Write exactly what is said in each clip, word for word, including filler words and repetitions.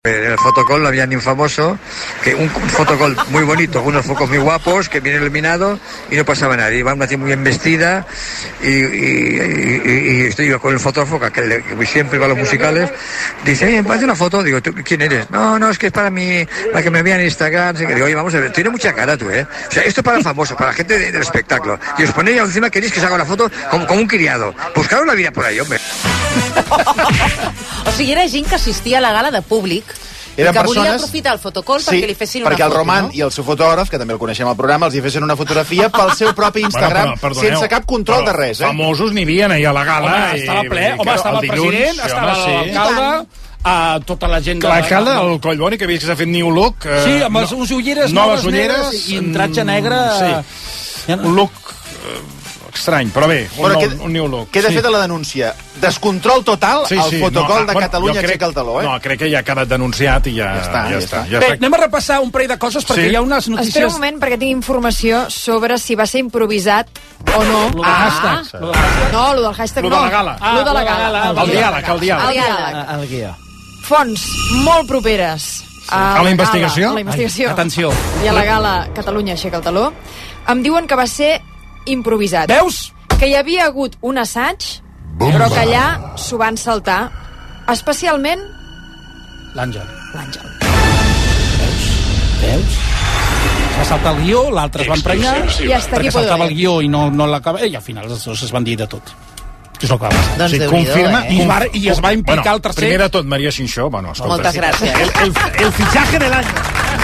En el fotocall no había ni un famoso, que un fotocall muy bonito, unos focos muy guapos, que bien iluminados, y no pasaba nadie. Iba una tía muy bien vestida, y, y, y, y estoy yo con el fotógrafo, que, le, que siempre iba a los musicales, dice, oye, ¿me hace una foto? Digo, ¿tú quién eres? No, no, es que es para mí, para que me vean en Instagram. Así que digo, oye, vamos a ver, tiene mucha cara tú, ¿eh? O sea, esto es para famosos, para la gente de, del espectáculo. Y os ponéis encima, queréis que se haga una foto como, como un criado. Buscaros la vida por ahí, hombre. O sigui, era gent que assistia a la gala de públic, Eren que persones... volia aprofitar el fotocall sí, perquè li fessin una perquè el foto, Roman no? i el seu fotògraf, que també el coneixem al programa, els hi fessin una fotografia pel seu propi Instagram, bueno, però, sense cap control de res. Eh? Famosos n'hi havia ahir a la gala. Home, estava ple. Home, estava el president, estava l'alcalde, a tota la gent de l'alcalde, el Collboni, que havia que s'ha fet new look. Eh, sí, amb les no, ulleres noves, noves ulleres i un tratge negre. Sí. Un look eh, estrany, però bé, un, bueno, nou, queda, un new look. Queda sí. feta la denúncia. Descontrol total sí, sí, al fotocall no, de bueno, Catalunya crec, aixeca el taló, eh? No, crec que ja ha quedat denunciat i ja, ja està. Ja ja està, està. ja Bé, està. anem a repassar un parell de coses perquè sí. hi ha unes notícies... Espera un moment perquè tinc informació sobre si va ser improvisat o no. Lo del hashtag. Ah. No, lo del hashtag lo no. de la gala. Ah, lo de la gala. El, el diàleg, el diàleg. El diàleg. El guió. Fonts molt properes a, a la investigació. Gala, a la investigació. Ai, atenció. I a la gala Catalunya aixeca el taló. Em diuen que va ser improvisat. Veus? Que hi havia hagut un assaig, Bomba. Però que allà s'ho van saltar, especialment l'Àngel. L'Àngel. Veus? Veus? Es va saltar el guió, l'altre es va emprenyar, I hasta perquè aquí puedo saltava ver. el guió i no, no l'acaba, i al final els dos es van dir de tot. És el que va passar. Doncs sí, Déu-n'hi-do, confirma, eh? I, es va, I es va implicar bueno, el tercer... Primer de tot, Maria Xinxó, bueno, escolta. Moltes gràcies. El, el, el fichaje del año.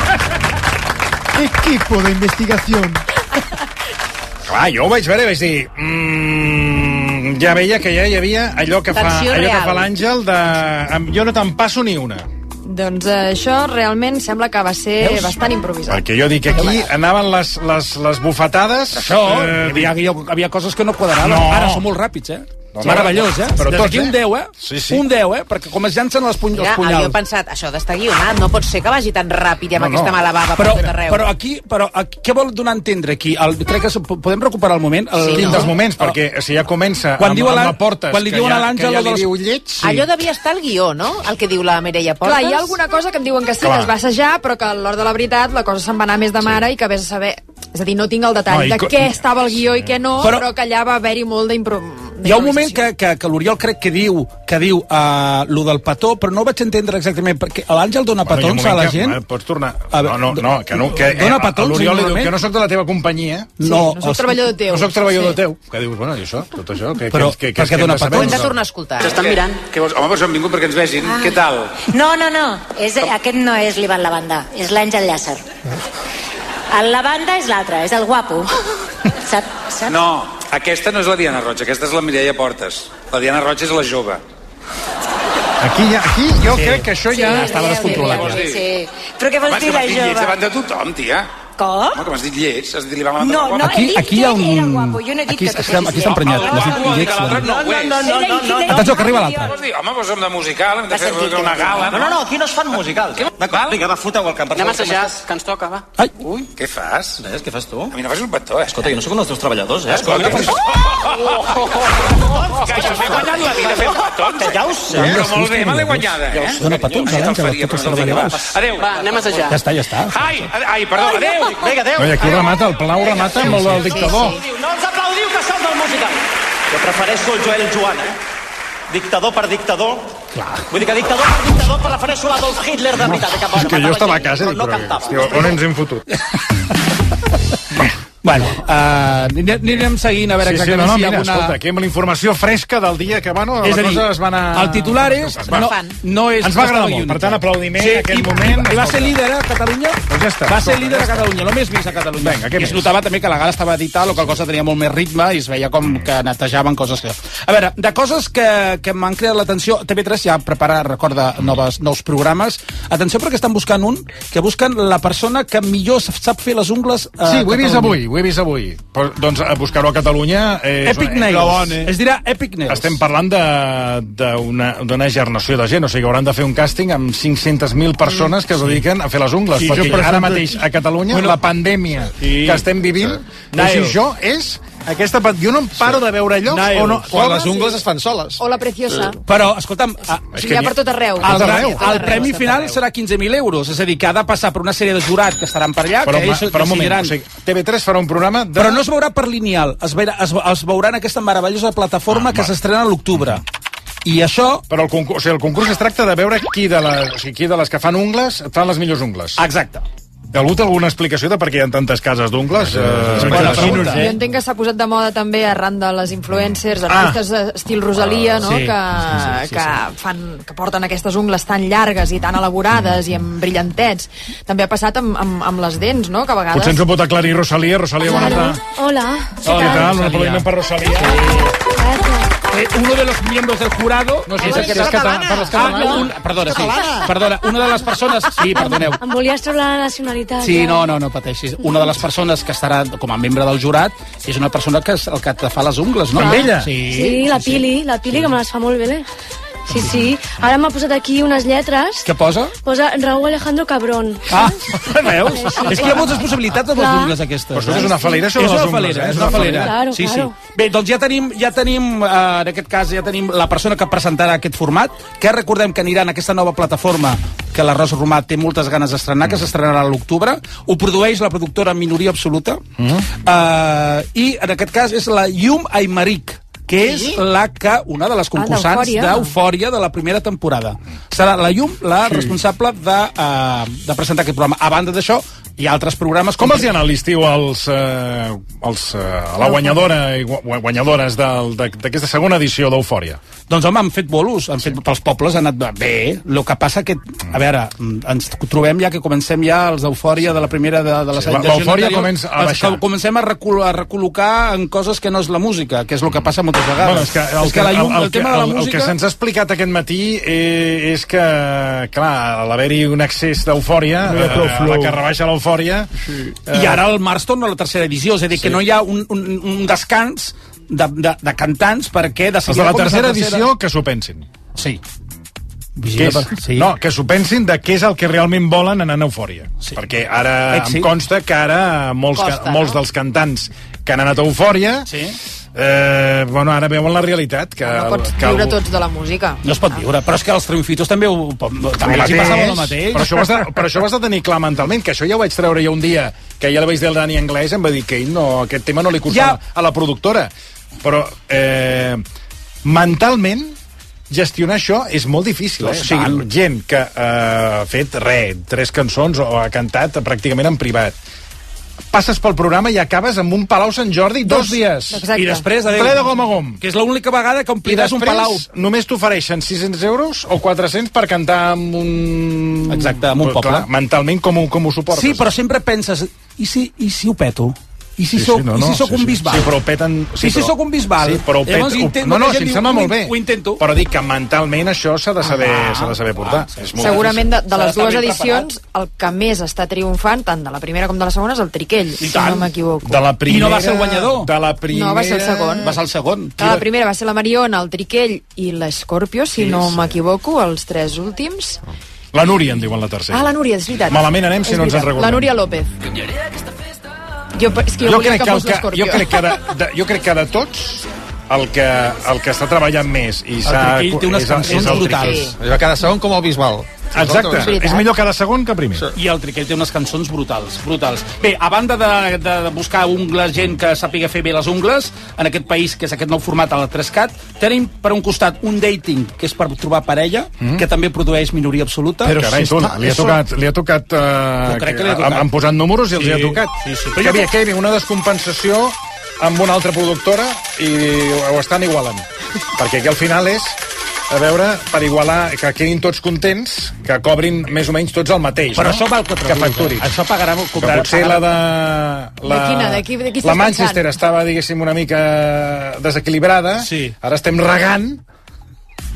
Equipo de investigación. Clar, jo ho vaig veure i vaig dir... Mmm, ja veia que ja hi havia allò que fa, Tensió allò que real. fa l'Àngel de... Jo no te'n passo ni una. Doncs eh, això realment sembla que va ser Veus? bastant improvisat. Perquè jo dic que aquí anaven les, les, les bufetades... Això, eh, hi havia, hi havia coses que no quadraven. No. Ara són molt ràpids, eh? No, No, meravellós, eh? però Des tots, d'aquí un eh? deu, eh? Sí, sí. Un deu, eh? Perquè com es llancen les puny Mira, els jo he punyals. pensat, això d'estar guionat, no pot ser que vagi tan ràpid i amb No, no. aquesta mala bava Però, per tot arreu. però aquí, però aquí, què vol donar a entendre aquí? El, crec que s- podem recuperar el moment. El, Sí, Quin no? dels moments, perquè si ja comença Quan amb, diu a amb l'À- la Portes, quan li que diuen ja, a l'Àngel que ja lo li dels- diu lleig... Sí. Allò devia estar al guió, no? El que diu la Mireia Portes. Clar, hi ha alguna cosa que em diuen que sí, Clar. que es va assajar, però que a l'hora de la veritat la cosa se'n va anar més de mare i que vés a saber... És a dir, no tinc el detall No, i de co- què estava al guió i què no, Però- però, que allà va haver-hi molt d'impro... Hi ha un moment que, que, que l'Oriol crec que diu que diu uh, lo del petó, però no ho vaig entendre exactament, perquè l'Àngel dona petons Bueno, a la que, gent. eh, Pots tornar... A veure, no, no, no, que no... Que, dona eh, petons, l'Oriol li diu normalment? que no sóc de la teva companyia. Sí, no, no soc els- treballador teu. No sóc treballador Sí. teu. Que dius, bueno, i això, tot això... Que, Però que, que, per què que dona hem de saber? Ho hem de petons? tornar a escoltar. T'estan mirant. Què vols? Home, però s'han vingut perquè ens vegin. Ah. Què tal? No, no, no. És, aquest no és l'Ivan Lavanda, és l'Àngel Llàcer. El Lavanda és l'altre, és el guapo. Sap, saps? No, aquesta no és la Diana Roig, aquesta és la Mireia Portes. La Diana Roig és la jove. Aquí, ja, aquí jo crec que això ja... Sí, estava sí, descontrolat, sí, ja. sí, sí. Però què vols Abans dir, que la m'has dit llets jove? davant de tothom, tia. Com? Home, que m'has dit llets, has dit li va matar No, la no, Aquí, he dit aquí hi ha que ell era un... guapo, jo no he dit Aquí, que tu estem, aquí fossis està emprenyat. El N'has dit guapo vol dir que llets, l'altre doncs. no ho és. no, no, no, no. Atenció, que arriba l'altre. Vols dir, home, però som de musical, hem de Va fer sentir una que- gala. No, no, no, aquí no es fan musicals. D'acord, vinga, va, foteu el camp. Per Anem a favor, assajar, com estàs? que ens toca, va. Ai, Ui, què fas? Res, què fas tu? A mi no fas un petó, eh? Escolta, jo no sóc un dels teus treballadors, eh? Escolta, que jo m'he guanyat la vida fent petons. Que ja ho sé. Però molt bé, me l'he guanyada, eh? Dona petons a l'Àngel, a tots els treballadors. Adéu. Va, anem a assajar. Ja està, ja està. Ai, ai, perdó, adéu. Vinga, adéu. No, i aquí remata, el Palau remata amb el del dictador. No ens aplaudiu, que som del musical. Jo prefereixo el Joel Joan, eh? Dictador per dictador. Clar. Vull dir que dictador per dictador prefereixo l'Adolf Hitler de veritat. Que, És que jo estava a casa i dic, no però, cantava. hòstia, on ens hem fotut? Bueno, uh, anirem seguint a veure Sí, sí, exactament no, no, si hi ha mira, alguna... escolta, aquí amb la informació fresca del dia que, bueno, És la a dir, cosa es va anar... el titular és... Es va- No, no és Ens va agradar Costa molt, per Unit. tant, aplaudiment Sí, en aquest i, moment. I va ser Escolta. líder a Catalunya? Doncs ja està, Va ser escolta, líder ja a Catalunya, el més vist a Catalunya. Vinga, què I es més? notava també que la gala estava editada, la qual cosa tenia molt més ritme i es veia com que netejaven coses que... A veure, de coses que, que m'han creat l'atenció, T V tres ja prepara, recorda, noves, nous programes. Atenció perquè estan buscant un, que busquen la persona que millor sap fer les ungles a Sí, ho he vist Catalunya. avui, ho he vist avui. Però, doncs, a buscar-ho a Catalunya... Eh, és Epic una- Nails. Es dirà Epic Nails. Estem parlant de- d'una d'una generació de gent, o sigui, hauran de fer un càsting amb cinc-centes mil persones que es dediquen a fer les ungles, Sí, perquè jo, per ara exemple, mateix a Catalunya, bueno, la pandèmia sí. que estem vivint, Sí. o sigui, això és Aquesta, jo no em paro de veure allò. Nail. O no, Quan les ungles es fan soles. O la Preciosa. Però, escolta'm, a, O sigui, hi ha per tot arreu. el, tot arreu. el premi final serà quinze mil euros, és a dir, que ha de passar per una sèrie de jurat que estaran per allà, Però, que ells però un moment, decidiran. o sigui, T V tres farà un programa de... Però no es veurà per lineal, es, veurà, es, es veurà en aquesta meravellosa plataforma Ah, que va. s'estrena a l'octubre. I això... Però el concurs, o sigui, el concurs es tracta de veure qui de, les, o sigui, qui de les que fan ungles fan les millors ungles. Exacte. Algú té alguna explicació de per què hi ha tantes cases d'ungles? Eh, Bona eh, pregunta. Jo entenc que s'ha posat de moda també arran de les influencers, artistes ah. estil Rosalia, no? Sí. que, Sí, sí, sí, que, fan, que porten aquestes ungles tan llargues i tan elaborades mm. i amb brillantets. També ha passat amb, amb, amb les dents, no? Que a vegades... Potser ens ho pot aclarir Rosalia. Rosalia, bona tarda. Hola. Què tal? Un aplaudiment per Rosalia. Eh, uno de los miembros del jurado... No, si és el que és catalana. Parles Ah, catalana. un, perdona, sí. Perdona, una de les persones... Sí, perdoneu. Em volies treure la nacionalitat. Sí, ja. no, no, no pateixis. Una de les persones que estarà com a membre del jurat és una persona que és el que te fa les ungles, no? Amb ella? Sí, Sí, la Pili, la Pili, que me les fa molt bé. Sí, sí. Ara m'ha posat aquí unes lletres. Què posa? Posa Raúl Alejandro Cabrón. Ah, veus? Sí, sí. És que hi ha moltes possibilitats amb les Clar. ungles aquestes. Però això és una falera, això, És de les una ungles, falera, eh? és una falera. Claro, sí, claro. sí. Bé, doncs ja tenim, ja tenim eh, en aquest cas, ja tenim la persona que presentarà aquest format, que recordem que anirà en aquesta nova plataforma que la Rosa Romà té moltes ganes d'estrenar, que s'estrenarà a l'octubre. Ho produeix la productora Minoria Absoluta. Mm. Uh, I en aquest cas és la Llum Aymeric, que és la que, una de les concursants d'Eufòria. d'Eufòria de la primera temporada. Serà la Llum la sí. responsable de, uh, de presentar aquest programa. A banda d'això, hi ha altres programes... Com els hi ha anat l'estiu als, eh, als, eh, a la guanyadora i gu- guanyadores del- de- d'aquesta segona edició d'Eufòria? Doncs home, han fet bolos, han fet, pels pobles ha anat bé. El que passa que, a veure, ens trobem ja que comencem ja els d'Eufòria de la primera de, de la Sí, edició l'eufòria anterior, comença a els baixar. que comencem a, recol a recol·locar en coses que no és la música, que és el que passa moltes vegades. Bueno, és que el, és que la llum, el, el, que, tema de la el, el música... que se'ns ha explicat aquest matí eh, és que, clar, a l'haver-hi un excés d'eufòria, No hi ha prou eh, flow. la que rebaixa l'eufòria... Sí. Eh... I ara el Mars torna a la tercera edició, és a dir, Sí. que no hi ha un, un, un descans de, de, de cantants perquè... De Els de la tercera edició que s'ho pensin. Sí. Que és, sí. No, que s'ho pensin de què és el que realment volen anar en Eufòria. Sí. Perquè ara Èxit. em consta que ara molts, Costa, ca, molts no? dels cantants que han anat a Eufòria Sí. eh, bueno, ara veuen la realitat. Que, No pots que viure el- tots de la música. No es pot viure, però és que els triomfitos també, ho, també El els hi mateix, passava el mateix. Però això, ho has de, però això ho has de tenir clar mentalment, que això ja ho vaig treure jo un dia, que ja la vaig dir al Dani Anglès, em va dir que ell no, aquest tema no li costava Ja. a la productora. Però eh, mentalment gestionar això és molt difícil. Eh? O sigui, gent que eh, ha fet res, tres cançons o ha cantat pràcticament en privat. Passes pel programa i acabes amb un Palau Sant Jordi dos, dos dies. Exacte. I després, adéu. Ple de gom a gom. Que és l'única vegada que I ompliràs un palau. després només t'ofereixen sis-cents euros o quatre-cents per cantar amb un... Exacte, amb un Però, poble. Clar, mentalment com ho, com ho suportes? Sí, però sempre penses, i si, i si ho peto? I si, Sí, soc, sí, no, i si no, sóc sí, un sí. bisbal? Sí, però ho peten... I si sóc un bisbal? Sí, però ho pet... Llavors ho- intento- no, no, la sí, gent em diu, sembla ho molt in- bé. ho intento. Però dic que mentalment això s'ha de saber, Ah, s'ha de saber portar. ah, És molt Segurament de, de S'ha les d'estar dues ben edicions, el que més està triomfant, tant de la primera com de la segona, és el Triquell, I si tant. no m'equivoco. difícil. De la primera... I no va ser el guanyador. De la primera... No, va ser el segon. Va ser el segon. Que la primera va ser la Mariona, el Triquell i l'Escorpio, si Sí, no sí. m'equivoco, els tres últims. La Núria, en diuen la tercera. Ah, la Núria, és veritat. Malament anem si És no ens en veritat. recordem. La Núria López. Jo, és que jo, Jo volia crec que que, el fos que, l'Escorpio. jo crec que de, de, jo crec que de tots el que, el que està treballant més i s'ha... Triquell té unes és el- cançons és el brutals. Triquell. Allò cada segon com el Bisbal. Exacte, És veritat. és millor cada segon que primer. I el Triquell té unes cançons brutals, brutals. Bé, a banda de, de, de buscar ungles, gent que sàpiga fer bé les ungles, en aquest país, que és aquest nou format a la tres cat, tenim per un costat un dating, que és per trobar parella, mm. que també produeix Minoria Absoluta. Però Carai, si tu, està- li ha això- tocat, li ha tocat, uh, Jo crec que li ha tocat. Han posat números i els Sí, hi ha tocat. sí, sí. Però hi havia, que hi havia una descompensació amb una altra productora i ho estan igualant. Perquè aquí al final és, a veure, per igualar, que quedin tots contents, que cobrin més o menys tots el mateix, Però no? això val que que facturin. Això pagarà... Però Cobrarà, potser la de... La, De quina? De qui- de qui la estàs Manchester pensant? estava, diguéssim, una mica desequilibrada. Sí. Ara estem regant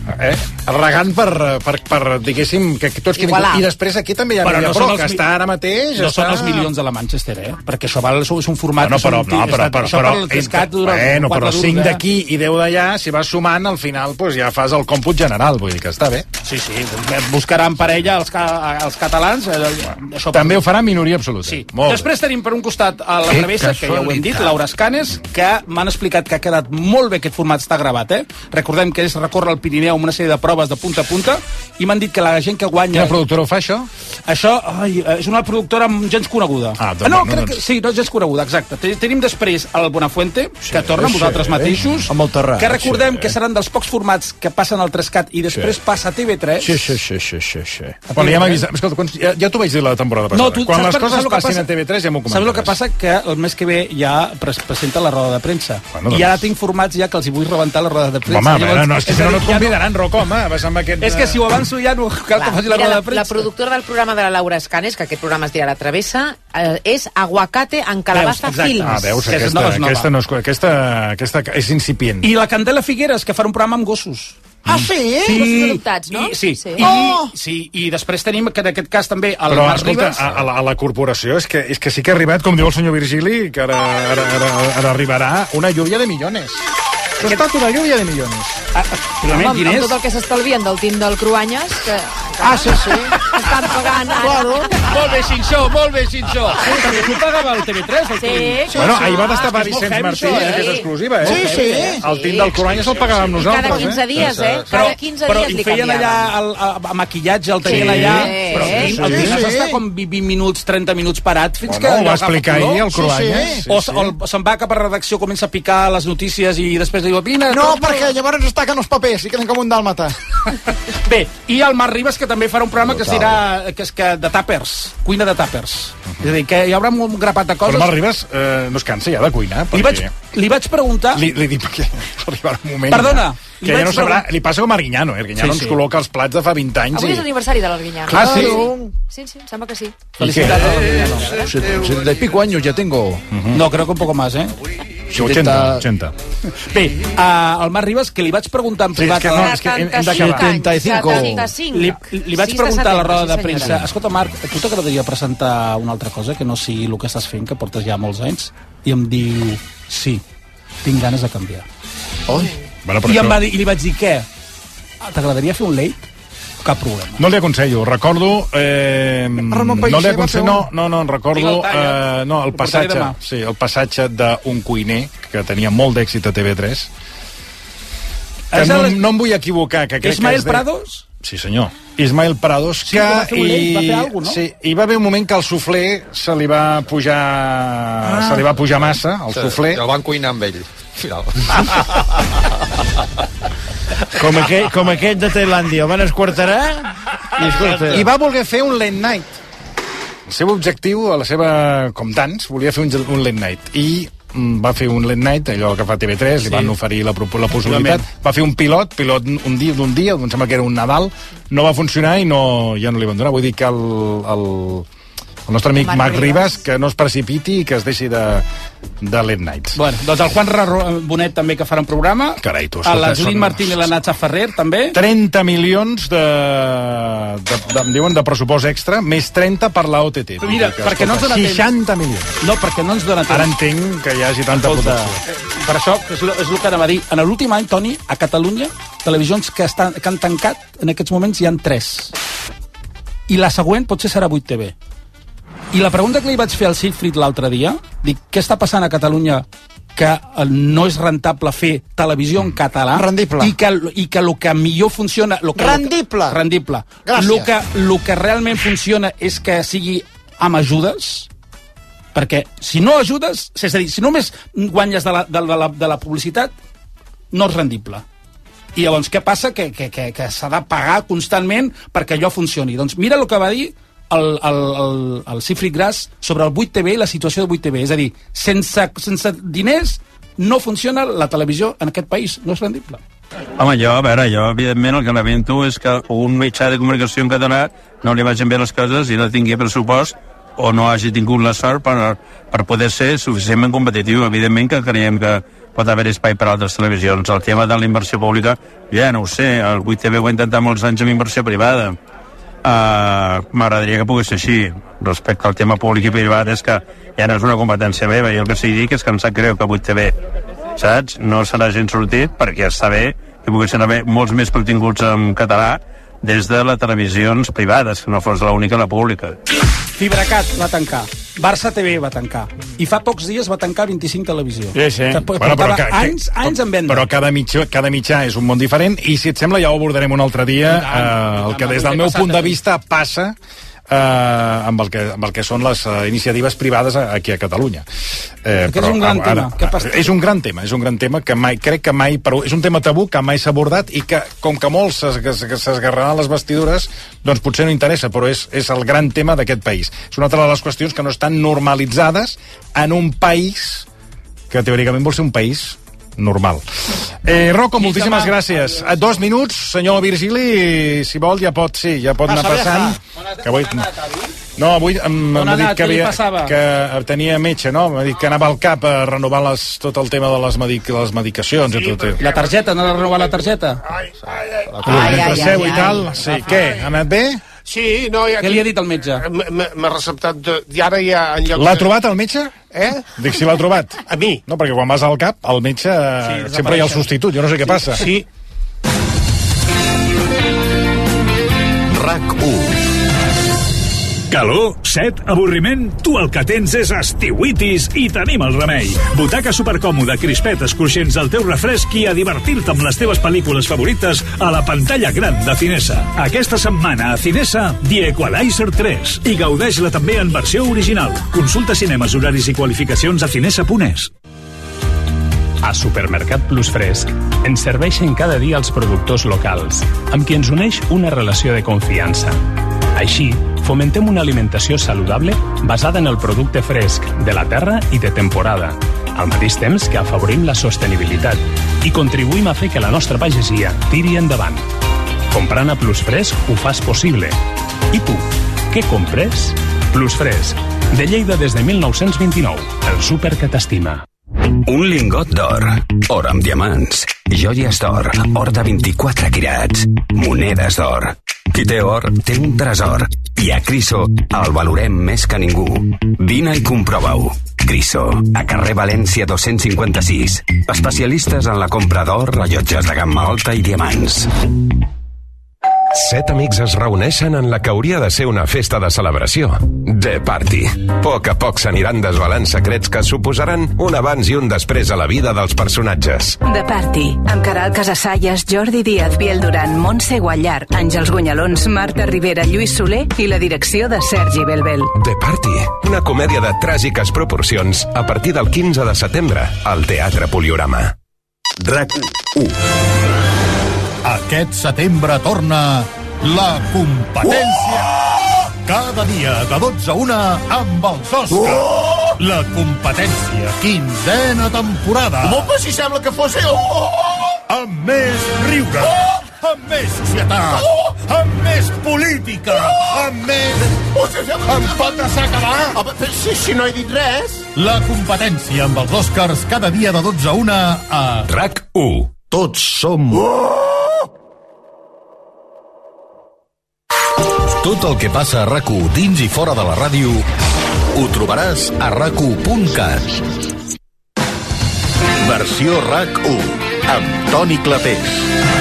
eh? Regant per, per, per diguéssim, que tots... Igualar. I després aquí també hi ha Però Media no Pro, són els que mi- està ara mateix... No està... són els milions de la Manchester, eh? Perquè això val, és un format... Bueno, però, és un- no, però, està- però, això però, pel Trescat dura bueno, quatre però duros, cinc eh? d'aquí i deu d'allà, si vas sumant, al final pues, ja fas el còmput general, vull dir que està bé. Sí, sí, buscaran parella els, ca els catalans. Eh, això També ho farà minoria absoluta. Sí. Molt Després tenim per un costat a la Que travessa, que ja ho hem dit, casualitat. Laura Escanes, que m'han explicat que ha quedat molt bé aquest format, està gravat, eh? Recordem que és recórrer el Pirineu amb una sèrie de proves de punta a punta, i m'han dit que la gent que guanya... Quina productora ho fa, això? Això, ai, és una productora gens coneguda. Ah, doncs, no, no, crec doncs. que sí, no és gens coneguda, exacte. Te- Tenim després el Bonafuente, que torna amb sí, vosaltres mateixos, amb el Terrà, que recordem sí. que seran dels pocs formats que passen al Trescat i després Sí. passa a T V tres. Sí, sí, sí, sí, sí, sí. Bueno, ja m'ha avisat. Escolta, quan, ja, ja t'ho vaig dir la temporada passada. No, tu, quan saps les per- coses saps el que passin passa? a T V tres ja m'ho Saps el que comentaràs. passa? Que el mes que ve ja pres presenta la roda de premsa. Bueno, I ara doncs. tinc formats ja que els hi vull rebentar la roda de premsa. Home, a veure, no, és que si no, no a dir, et ja convidaran, Rocco, home. Vas amb aquest... És que si ho avanço ja no cal que faci la Mira, roda la, de premsa. la productora del programa de la Laura Escanes, que aquest programa es dirà La Travessa, eh, és Aguacate en Calabassa Veus, exacte. Films. Ah, veus, Que és aquesta, nova, és nova. aquesta, no és, aquesta, aquesta és incipient. I la Candela Figueres, que farà un programa amb gossos. Ah, sí? Gossos adoptats, no? I, sí. Sí. I, Oh! sí. I després tenim, que en aquest cas també, el Però, Marc escolta, Ribas. a, a, la, a la corporació és que, és que sí que ha arribat, com diu el senyor Virgili, que ara, ara, ara, ara arribarà una lluvia de millones. Ha estat una lluvia de millones. Ah, Amb, quin amb és? tot el que s'estalvien del tint del Cruanyes, que Ah, sí, sí. estan pagant ara. Claro. Molt bé, Xinxó, molt bé, Xinxó. Sí, perquè tu pagava el T V tres, el Sí, tint. sí, Bueno, sí. ahir va destapar és que és molt Vicenç heavy, Martí, això, eh? que és exclusiva, eh? Sí, sí. El tint del Coranya se'l pagàvem Cada nosaltres, quinze eh? dies, eh? Cada quinze però dies hi li feien allà canviaven. el, a, a maquillatge, el tenien Sí, allà, sí, però el sí, tint, el tint sí. has d'estar com vint minuts, trenta minuts parat fins Bueno, que ho allò va agafa explicar color. ahir el Cruanya. Sí, sí. O, s- o el- se'n va cap a redacció, comença a picar les notícies i després diu, vine... No, torna". perquè llavors es taquen els papers i queden com un dàlmata. Bé, i el Marc Ribas, que també farà un programa que es dirà que és que de tàpers, cuina de tàpers. És a dir, que hi haurà un grapat de coses. Però Marc Ribas eh, no es cansa ja de cuinar, Li vaig, perquè... li vaig preguntar... Li, li dic perquè arribarà un moment... Perdona, Que li ja vaig no sabrà... preguntar- Li passa com a Arguiñano, eh? Arguiñano Sí, ens sí. col·loca els plats de fa vint anys Avui i... és l'aniversari de l'Arguinyano. Ah, sí? Sí, sí, em sembla que sí. I què? Felicitats a l'Arguiñano. setenta y pico años ya tengo. No, crec que un poco más, eh? Sí, ochenta, ochenta. Bé, uh, el Marc Ribas, que li vaig preguntar en Sí, és privat... que no, és que hem, hem d'acabar. setenta y cinco. Li, li vaig Sis de preguntar a la setembre, roda sí, de senyora. premsa, escolta, Marc, a tu t'agradaria presentar una altra cosa que no sigui el que estàs fent, que portes ja molts anys? I em diu, sí, tinc ganes de canviar. Oi. Bueno, però I, em això... va dir, I li vaig dir, què? Ah, t'agradaria fer un late? Cap problema. No li aconsello, recordo... Eh, Ramon no li Pellicer va fer aconsello, un- no, no, no, recordo... Tinc el tall, Eh, no, el ho portaré passatge, demà. sí, el passatge d'un cuiner que tenia molt d'èxit a T V tres. Que És no, el- no em vull equivocar, que crec Ismael que és de... Prados? Sí, senyor. Ismael Prados, Sí, que va fer un late, va fer alguna cosa, no? sí, hi va haver un moment que el suflé se li va pujar ah. se li va pujar massa, el suflé. El van cuinar amb ell. Final. Com aquest, com aquest de Tailàndia. El van esquarterar i, escolta, I va voler fer un late night. El seu objectiu, a la seva... com tants, volia fer un, un late night. I mm, va fer un late night, allò que fa T V tres, sí. Li van oferir la, pro- la possibilitat. Va fer un pilot, pilot un dia d'un dia, em sembla que era un Nadal, no va funcionar i no, ja no li van donar. Vull dir que el, el, el nostre amic Marc Marc Ribas. Ribas, que no es precipiti i que es deixi de, de late nights. Bueno, doncs el Juan Rarro Bonet també, que farà un programa. Carai, tu, A escolta, l'Aslin són- Martín i la Natxa Ferrer, també. trenta milions de, de, de, em diuen, de pressupost extra, més trenta per la O T T. Mira, perquè no ens dona temps. seixanta milions. No, perquè no ens dona temps. Ara entenc que hi hagi tanta Escolta, protecció. per això, és, lo- és el que anava a dir. En l'últim any, Toni, a Catalunya, televisions que, estan, que han tancat, en aquests moments hi han tres. I la següent potser serà vuit T V. I la pregunta que li vaig fer al Siegfried l'altre dia, dic, què està passant a Catalunya que eh, no és rentable fer televisió en català Rendible. i que, i que el que millor funciona... Lo que, Rendible. Rendible. Gràcies. El que, lo que realment funciona és que sigui amb ajudes, perquè si no ajudes, és a dir, si només guanyes de la, de, de la, de la publicitat, no és rendible. I llavors què passa? Que, que, que, que s'ha de pagar constantment perquè allò funcioni. Doncs mira el que va dir el, el, el, el Siegfried Grass sobre el vuit T V i la situació del vuit T V. És a dir, sense, sense diners no funciona la televisió en aquest país. No és rendible. Home, jo, a veure, jo, evidentment, el que lamento és que un mitjà de comunicació en català no li vagin bé les coses i no tingui pressupost o no hagi tingut la sort per, per poder ser suficientment competitiu. Evidentment que creiem que pot haver espai per a altres televisions. El tema de la inversió pública, ja no ho sé, el vuit T V ho ha intentat molts anys amb inversió privada. Uh, m'agradaria que pogués ser així. Respecte al tema públic i privat, és que ja no és una competència meva, i el que sí dic és que em sap greu que vuit T V, saps, no se n'hagin sortit, perquè està bé que poguessin haver molts més continguts en català des de les televisions privades, que no fos l'única la pública. Fibracat va tancar, Barça T V va tancar, i fa pocs dies va tancar vint-i-cinc Televisió. Sí, sí. Que bueno, però que, anys, que, anys en venda. Però cada mitjà, cada mitjà és un món diferent, i si et sembla ja ho abordarem un altre dia, eh, el que des del meu punt de vista passa eh, amb, el que, amb el que són les uh, iniciatives privades aquí a Catalunya. Eh, que és un gran ara, tema. Ara, és un gran tema, és un gran tema que mai, crec que mai, però és un tema tabú que mai s'ha abordat i que, com que molts s'esgarraran les vestidures, doncs potser no interessa, però és, és el gran tema d'aquest país. És una altra de les qüestions que no estan normalitzades en un país que teòricament vol ser un país normal. Eh, Rocco, moltíssimes gràcies. A dos minuts, senyor Virgili, si vol ja pot, sí, ja pot anar passant. Que avui... No, avui m'ha dit que, havia, que tenia metge, no? M'ha dit que anava al cap a renovar les, tot el tema de les, medic, les medicacions. Sí, i tot. La targeta, no ha de renovar la targeta? Ai, ai, ai. Mentre seu i tal, sí. Què, ha anat bé? Sí, no... Ja, què li ha dit el metge? M'ha receptat... De, I ara ja... L'ha de... trobat el metge? Eh? Dic, si l'ha trobat. A mi. No, perquè quan vas al cap, el metge sí, sempre hi ha el substitut, jo no sé què passa. Sí. RAC u. Calor, set, avorriment, tu el que tens és estiuitis i tenim el remei. Butaca supercòmoda, crispetes cruixents al teu refresc i a divertir-te amb les teves pel·lícules favorites a la pantalla gran de Cinesa. Aquesta setmana a Cinesa, The Equalizer tres i gaudeix-la també en versió original. Consulta cinemes, horaris i qualificacions a cinesa punt es. A Supermercat Plus Fresc ens serveixen cada dia els productors locals, amb qui ens uneix una relació de confiança. Així, fomentem una alimentació saludable basada en el producte fresc, de la terra i de temporada, al mateix temps que afavorim la sostenibilitat i contribuïm a fer que la nostra pagesia tiri endavant. Comprant a Plus Fresc ho fas possible. I tu, què compres? Plus Fresc, de Lleida des de mil nou-cents vint-i-nou, el súper que t'estima. Un lingot d'or, or amb diamants, joies d'or, or de vint-i-quatre quirats, monedes d'or. Qui té or, té un tresor. I a Criso el valorem més que ningú. Vine i comprova-ho. Criso, a carrer València dos-cents cinquanta-sis. Especialistes en la compra d'or, rellotges de gamma alta i diamants. Set amics es reuneixen en la que hauria de ser una festa de celebració. The Party. A poc a poc s'aniran desvelant secrets que suposaran un abans i un després a la vida dels personatges. The Party, amb Caral Casasallas, Jordi Díaz, Biel Duran, Montse Guallar, Àngels Gunyalons, Marta Rivera, Lluís Soler i la direcció de Sergi Belbel. The Party, una comèdia de tràgiques proporcions a partir del quinze de setembre al Teatre Poliorama. RAC u. Aquest setembre torna la competència. Cada dia de dotze a una amb els Oscars. La competència, quinzena temporada. Home, si sembla que fos ell. Amb més riure, amb més societat, amb més política, amb més... Em pot deixar acabar? Si, si no he dit res. La competència amb els Oscars cada dia de dotze a una a... RAC u. Tots som... Tot el que passa a RAC u dins i fora de la ràdio ho trobaràs a rac u punt cat. Versió RAC u amb Toni Clapés.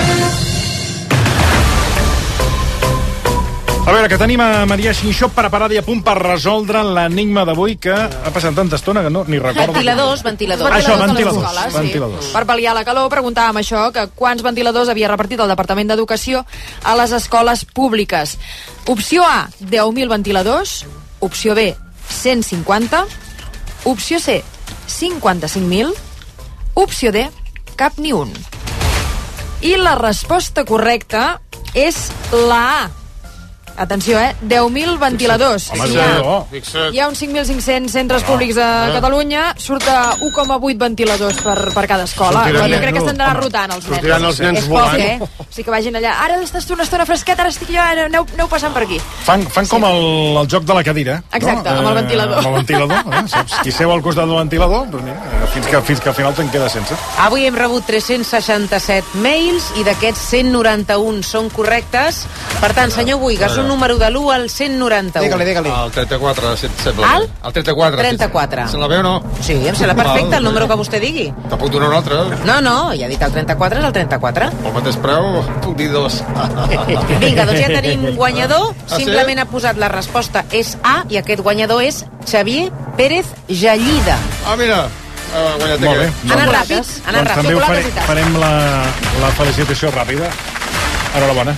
A veure, que tenim a Maria Xinxó preparada i a punt per resoldre l'enigma d'avui, que ha passat tanta estona que no ni recordo. Ventiladors, ventiladors. Ah, això, ventiladors. Escoles, sí. ventiladors. Per pal·liar la calor, preguntàvem això, que quants ventiladors havia repartit el Departament d'Educació a les escoles públiques. Opció A, deu mil ventiladors. Opció B, cent cinquanta. Opció C, cinquanta-cinc mil. Opció D, cap ni un. I la resposta correcta és la A. Atenció, eh? deu mil ventiladors. Home, hi, sí, ha, oh. hi ha uns cinc mil cinc-cents centres públics a Catalunya, surt a u coma vuit ventiladors per, per cada escola. Sortiran Però jo nens, crec que estan d'anar home, rotant els nens. sortiran els nens És poc, volant. eh? O sigui que vagin allà. Ara estàs tu una estona fresqueta, ara estic jo, ara aneu, aneu passant per aquí. Fan, fan com el, el joc de la cadira. Exacte, no? amb el ventilador. Eh, amb el ventilador, eh? Saps? Qui seu al costat del ventilador, doncs mira, eh, fins, que, fins que al final te'n queda sense. Avui hem rebut tres-cents seixanta-set mails i d'aquests cent noranta-un són correctes. Per tant, senyor Buigas, un número de l'u al cent noranta-u. Digue-li, digue-li. El trenta-quatre, si et sembla. Al? El trenta-quatre. trenta-quatre. Se la veu o no? Sí, em sembla perfecte, el número que vostè digui. Te puc donar un altre? No, no, ja he dit el trenta-quatre, és el trenta-quatre. Pel mateix preu, puc dir dos. Vinga, doncs ja tenim guanyador. Ah, sí? Simplement ha posat la resposta és A i aquest guanyador és Xavier Pérez Gallida. Ah, mira, uh, guanyat Molt bé. Anar ràpid, anar Doncs ràpid. també ho faré, Xocolata i tas. farem la, la felicitació ràpida. Enhorabona.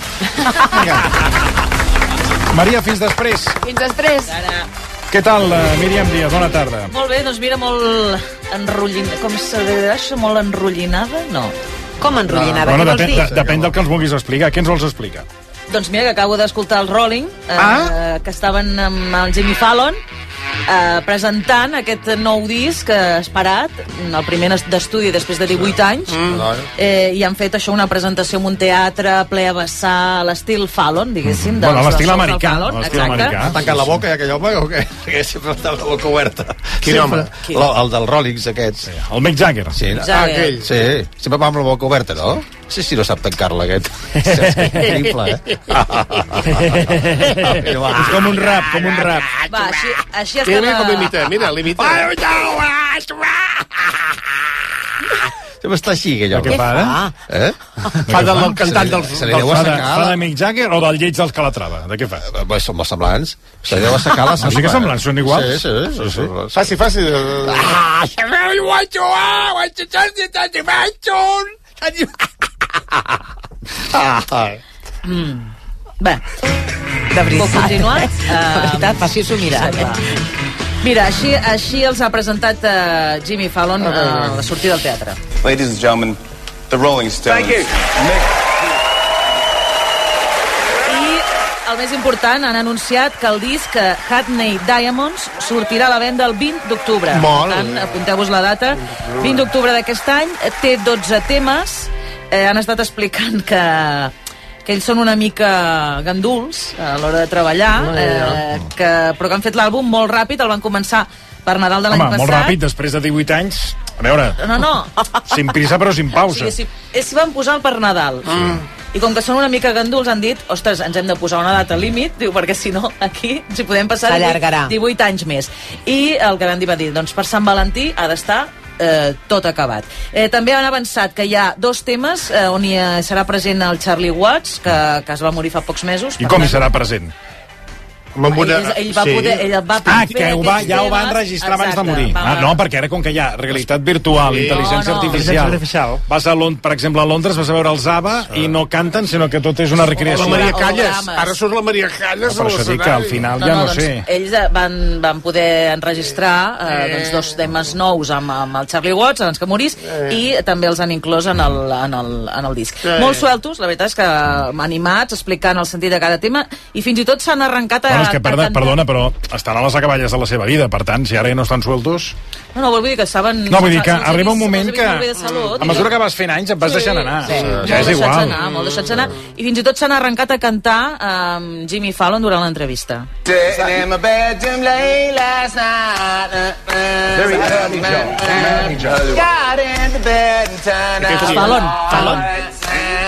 Maria, fins després. Fins després. Què tal, uh, Míriam Díaz? Bona tarda. Molt bé, doncs mira, molt enrotllinada. Com se diu això? Molt enrotllinada? No. Com enrotllinada? Bueno, Què vols depèn, dir? de, depèn del que ens vulguis explicar. Què ens vols explicar? Doncs mira, que acabo d'escoltar el Rolling, eh, Ah. que estaven amb el Jimmy Fallon, eh, presentant aquest nou disc eh, esperat, el primer d'estudi després de divuit anys, Mm. eh, i han fet això, una presentació en un teatre ple a vessar a l'estil Fallon, diguéssim. Bueno, dels- l'estil dels shows del americà, Fallon, l'estil exacte. americà. Ha tancat la boca, ja, aquell home, o què? Que sempre està amb la boca oberta. Quin Sempre. home? Lo- El del Rollings, aquest. Sí. El Mick Jagger. Sí, Jagger. ah, aquell. Sí, sempre va amb la boca oberta, no? Sí, sí, no sap tancar-la, aquest. Sí, és increïble, eh? És com un rap, com un rap. Va, així, així Mira, mira estem... com a- imita, mira, l'imita. Sempre està així, aquell home. Què fa, ara? Eh? Fa del, del cantant dels... Se li deu Fa de, assecar... fa de la- Mick Jagger o del lleig dels Calatrava? De què fa? Eh, Bé, són molt semblants. Se li deu assecar la No sé que semblants, són iguals. Sí, sí, sí. sí, sí. Faci, faci. Ah, I really want to, ah, want to turn it on the mansion. Ah, Mm. Bé, De veritat. Puc continuar? De veritat, faci-s'ho mirar. Va. Mira, així, així els ha presentat uh, Jimmy Fallon a la sortida del teatre. Ladies and gentlemen, the Rolling Stones. Thank you. I el més important, han anunciat que el disc eh, Hackney Diamonds sortirà a la venda el vint d'octubre. Molt Per tant, bé. apunteu-vos la data. vint d'octubre d'aquest any, eh, té dotze temes. Eh, han estat explicant que que ells són una mica ganduls a l'hora de treballar, eh, que, però que han fet l'àlbum molt ràpid, el van començar per Nadal de l'any Home, passat. molt ràpid, després de divuit anys. A veure, No, no. sin prisa però sin O pausa. sigui, si, si van posar el per Nadal. Mm. I com que són una mica ganduls, han dit, ostres, ens hem de posar una data límit, diu, perquè si no, aquí ens hi podem passar S'allargarà. divuit anys més. I el que van dir va dir, doncs per Sant Valentí ha d'estar eh, tot acabat. Eh, també han avançat que hi ha dos temes eh, on hi eh, serà present el Charlie Watts, que, que es va morir fa pocs mesos. I per com hi tant, serà present? Amb una... Ell, ell va poder... Ell va Ah, fer que ho va, aquests ja ho va temes. enregistrar abans de Exacte, morir. va- Ah, no, perquè ara com que hi ha realitat virtual, Sí. intel·ligència No, no. artificial, Artificial. vas a Londres, per exemple, a Londres vas a veure els ABBA i no canten, sinó que tot és una La recreació. Maria o Calles. drames. Ara surt la Maria Calles Per a això dic que al l'escenari. final No, ja no, no doncs, sé. ells eh, van, van poder enregistrar eh, doncs, dos temes nous amb, amb el Charlie Watts abans que morís i també els han inclòs en el, en el, en el disc. Eh. Molt sueltos, la veritat és que animats, explicant el sentit de cada tema i fins i tot s'han arrencat a... Bueno, és que, a perda, cantar. perdona, però estan a les acaballes de la seva vida, per tant, si ara ja no estan sueltos... No, no, vull dir que estaven... No, vull dir que se'ls ha arriba un vist- moment se'ls ha que, vist molt bé de salut, a i mesura tot. que vas fent anys, et vas deixant anar. Sí, Ja molt és deixats igual. anar, molt deixats anar. I fins i tot s'han arrencat a cantar amb Jimmy Fallon durant l'entrevista. Sitting in my bedroom late last night. Uh, uh, Very early, Joe. Very early, Joe. Got into bed and turned Aquest és out Fallon, the Fallon. lights.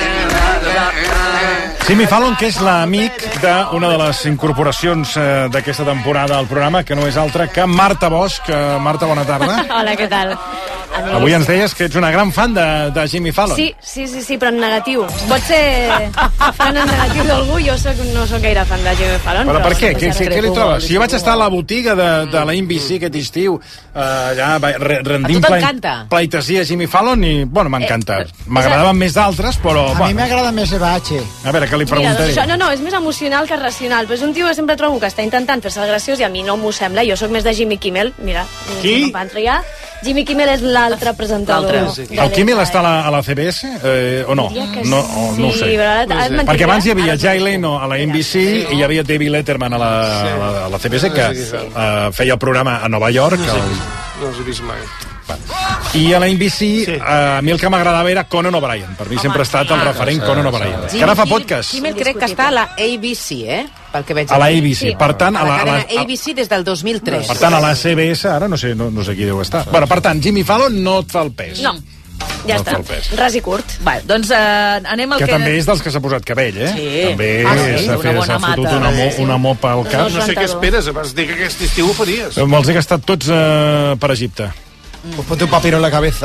Jimmy Fallon, que és l'amic d'una de les incorporacions eh, d'aquesta temporada al programa, que no és altra que Marta Bosch. Eh, Marta, bona tarda. Hola, què tal? Amics. Avui ens deies que ets una gran fan de, de Jimmy Fallon. Sí, sí, sí, sí, però en negatiu. Pot ser fan en negatiu d'algú, jo soc, no soc gaire fan de Jimmy Fallon. Però per què? no Què, sé, què, què li trobes? Si jo vaig estar a la botiga de, de la N B C aquest estiu, eh, allà va- re, rendint A tu plei- t'encanta? pleitesia a Jimmy Fallon i, bueno, m'ha encantat. M'agradaven més d'altres, però... A mi bueno, m'agrada més Eva H. a veure, què li Mira, doncs preguntaré? això, no, no, és més emocional que racional. Però és un tio que sempre trobo que està intentant fer-se el graciós i a mi no m'ho sembla. Jo sóc més de Jimmy Kimmel, mira. Qui? No va entrar ja. Jimmy Kimmel és l'altre presentador. El Kimmel està a la, a la C B S eh, o no? No, o, no ho sé. Sí, però ara et Perquè abans hi havia Ara- Jay Leno a la N B C i hi havia David Letterman a la, a la, a la C B S que eh, feia el programa a Nova York. El... No els he vist mai. I a la N B C, sí. eh, a mi el que m'agradava era Conan O'Brien. Per mi Home, sempre ha estat el referent sí, Conan sí. O'Brien. Sí. Que ara fa podcast. Kimmel crec que està a la A B C, eh? Pel que veig A la aquí. A B C. Sí. Per tant, a la, a la- a B C des del dos mil tres. Per tant, a la C B S, ara no sé, no, no sé qui deu estar. Bueno, per tant, Jimmy Fallon no et fa el pes. No. Ja No està. fa el pes. Ras i curt. Va, doncs eh, anem al Que que... també és dels que s'ha posat cabell, eh? Sí. També Ah, sí? s'ha Una fet- bona s'ha fotut mata. una, mo, Sí, sí. una mopa al cap. No sé què esperes, vas dir que aquest estiu ho faries. Me'ls he gastat tots eh, per Egipte. Pues ponte un papiro en la cabeza.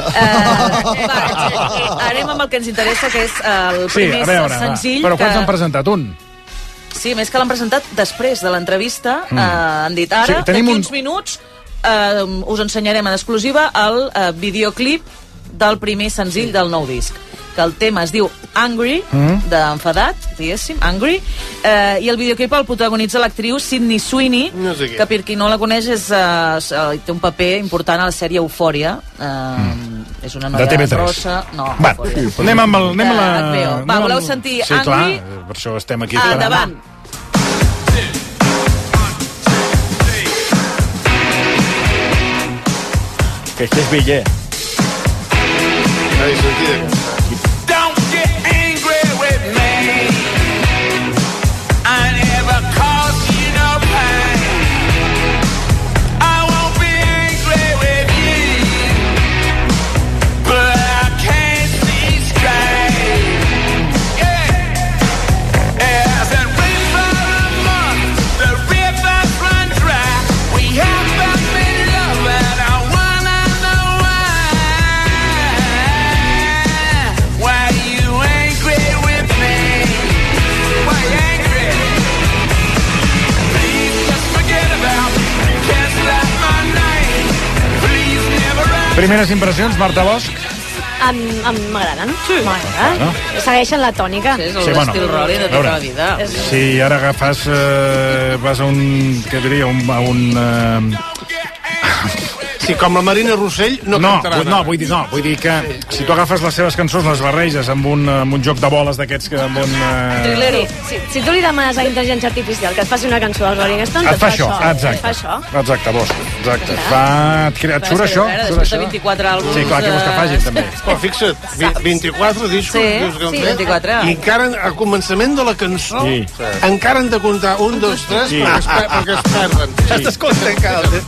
Anem amb el que ens interessa, que és el Sí, primer a veure, senzill. va. Però quants que... han presentat? Un? Sí, més que l'han presentat després de l'entrevista. Mm. Eh, han dit, ara, Sí, tenim d'aquí un- uns minuts, eh, us ensenyarem en exclusiva el eh, videoclip del primer senzill del nou disc, que el tema es diu Angry, Mm. d'enfadat, diguéssim, Angry, eh, i el videoclip el protagonitza l'actriu Sydney Sweeney, No sé què. que per qui no la coneix és, eh, eh, té un paper important a la sèrie Eufòria. Eh, Mm. És una noia De T V tres. rossa. No, Va, Eufòria. anem amb, el, anem a la... De H B O. Va, anem amb- voleu sentir sí, Angry? clar, per això estem aquí. esperant. Endavant. Que, que és vell, eh? Ai, sentit aquesta. Don't get angry with me. I never caused you no pain. I won't be angry with you, but I can't see straight. Yeah. As a river a month, the rivers run dry. We haven't been loving. I wanna know why. Why you angry with me? Why you angry? Please just forget about me. Can't slap my name. Please never write. Primeres impressions, Marta Bosch? Em, em m'agraden. Sí. M'agraden. Bueno. Segueixen la tònica. Sí, és el Sí, bueno, estil Rory de a tota veure, la vida. Si ara agafes... Eh, vas a un... Què diria? Un, a un... Eh, Sí, com la Marina Rossell no, no, cantarà vull, no, vull dir, no, vull dir que si tu agafes les seves cançons, les barreges amb un, amb un joc de boles d'aquests que amb un... Eh... Trilero. Si, si tu li demanes a intel·ligència artificial que et faci una cançó dels Rolling Stones, Et fa això, Et fa exacte. això. Exacte, Bosch, exacte. Et fa... Et, crea, et surt Però és que, això? a veure, Et surt després de això? vint-i-quatre àlbums, Sí, clar, què vols que eh, facin, també? Però fixa't, vi- vint-i-quatre discos, Sí, dius que han sí, fet, vint-i-quatre. i encara al començament de la cançó Sí. encara han de comptar un, dos, tres, Sí. perquè, es, per- perquè es perden. Ja t'escolta encara.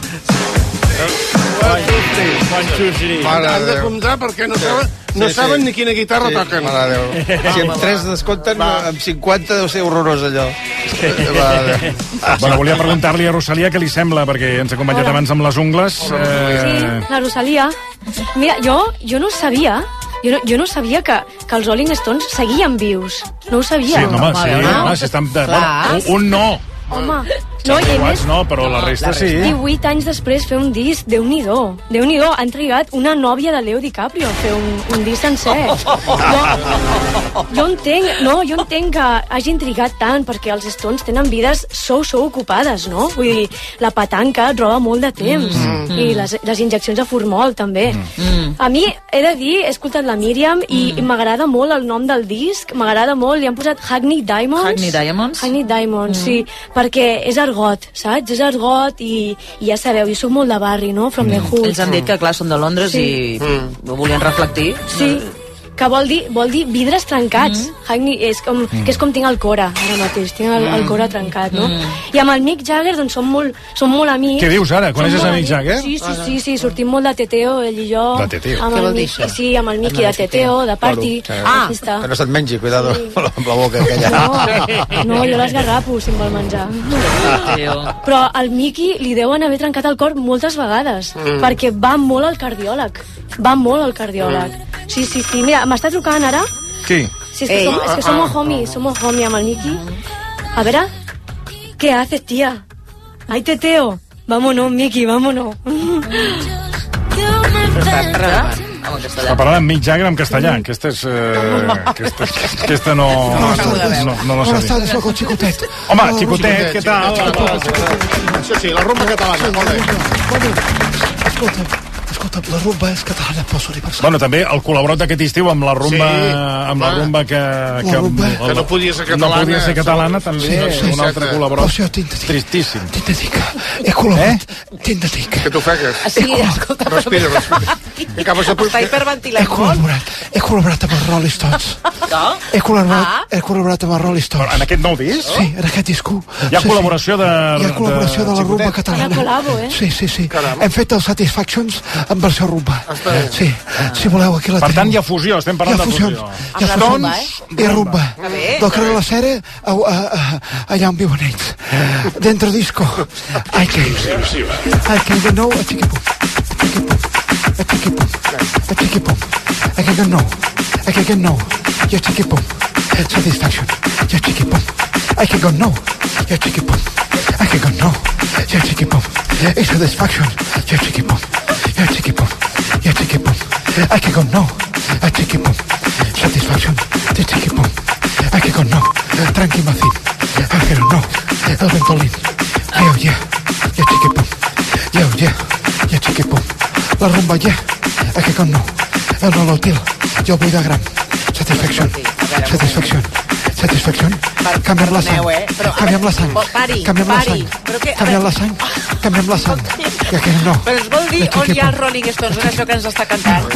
One, two, three. Mare Han de de Déu. comptar perquè no saben, no Sí, sí. saben ni quina guitarra Sí, toquen. mare de Déu. Si amb tres descompten, amb cinquanta deu ser horrorós, allò. Mare de Déu. Bueno, volia preguntar-li a Rosalia què li sembla, perquè ens ha acompanyat Hola. abans amb les ungles. Eh... Sí, la Rosalia. Mira, jo, jo no sabia... Jo no, jo no sabia que, que els Rolling Stones seguien vius. No ho sabia. Sí, no, home, sí, home, si estan... De, bueno, un, un no. Home, no, i a més, Iguals no, però la resta sí. divuit anys després fer un disc, Déu-n'hi-do. Déu-n'hi-do, han trigat una nòvia de Leo DiCaprio a fer un, un disc sencer. Jo, jo entenc, no, jo entenc que hagin trigat tant, perquè els Stones tenen vides sou, sou ocupades, no? Vull dir, la petanca et roba molt de temps, Mm. i les, les injeccions de formol, també. Mm. A mi, he de dir, he escoltat la Míriam, i, i m'agrada molt el nom del disc, m'agrada molt, li han posat Hackney Diamonds. Hackney Diamonds? Hackney Diamonds, sí, perquè és argot, saps? És argot i, i ja sabeu, jo sóc molt de barri, no? From the hood. Ells han dit que, clar, són de Londres Sí. i ho volien reflectir. Sí, que vol dir, vol dir vidres trencats. Mm. Hackney és com, que és com tinc el Cora, ara mateix, tinc el, el Cora trencat, no? Mm. I amb el Mick Jagger, doncs, som molt, som molt amics. Què dius ara? Som Coneixes molt a Mick amics. Jagger? Sí, sí, sí, sí, sortim molt de teteo, ell i jo. De teteo? Amb Què el vol dir Mick- això? Sí, amb el Mickey de teteo, de party. Ah. Aquí està. Que no se't mengi, cuidado amb la boca aquella. No, no, jo l'esgarrapo si em vol menjar. Però al Mickey li deuen haver trencat el cor moltes vegades, Mm. perquè va molt al cardiòleg. Va molt al cardiòleg. Sí, sí, sí. Mira, m'està trucant ara. Qui? Sí, es que, Ey. som, es que somos homies, somos homies amb el Mickey. A ver, ¿qué haces, tía? Ay, teteo. Vámonos, Mickey, vámonos. Està parlant amb Mick Jagger en castellà. Aquesta és... Eh, aquesta, aquesta no... No, no, no la sabia. soy Chicotet. Home, Xicotet, què tal? Sí, sí, la rumba catalana. Escolta, escolta, la rumba és catalana pels universals. Bueno, també el col·laborat aquest estiu amb la rumba, Sí, amb la clar. rumba que... La rumba. Que no podia ser catalana. No podia ser catalana, també, Sí, sí, un exacte. altre col·laborat. O sigui, tinc de dir, Tristíssim. tinc de dir que he col·laborat, eh? tinc de dir que... Que t'ofegues. Sí, escolta, Respira, respira. I acabes de... està He hiperventilant molt. col·laborat, he col·laborat amb els Rolling Stones. No? He col·laborat, Ah. he col·laborat amb els Rolling Stones. En aquest nou disc? Sí, en aquest disco. Hi ha Sí, col·laboració de... Hi ha col·laboració de la rumba Una catalana. col·labo, eh? Sí, sí, sí. Hem fet els Satisfactions en versió rumba. Sí, si voleu, aquí la Per tant, teniu. hi ha fusió, estem Hi parlant ha de fusions. fusió. Hi ha Amb la rumba, fusions i rumba. Que bé. Del carrer de la Cera a, a, a, allà on viuen ells. Dentro disco. I came. I came de nou a Chiquipum. A Chiquipum. A Chiquipum. A que no. A que no. I a Chiquipum. Satisfaction. I a Chiquipum. I can go no. I a Chiquipum. I can go no. I a Chiquipum. I satisfaction. I a Chiquipum. I a Chiquipum. I a Chiquipum. I can go no. A Chiquipum. Satisfaction. I a Chiquipum. I can go no. Tranqui Macín. I can no. El Ventolín. Yo, yeah. I a Chiquipum. Yo, yeah. I a Chiquipum. La rumba, yeah. I can go no. El Nolotil. Jo vull de gran. Satisfaction. Satisfaction. Satisfaction. Canviar la sang. Perdoneu, eh? Però, Canviem la sang. Pari, Canviem la pari. sang. Però què? A Canviem la veure, sang. Canviem la sang. I que no. Però ens vol dir on hi ha els Rolling Stones en això que ens està cantant?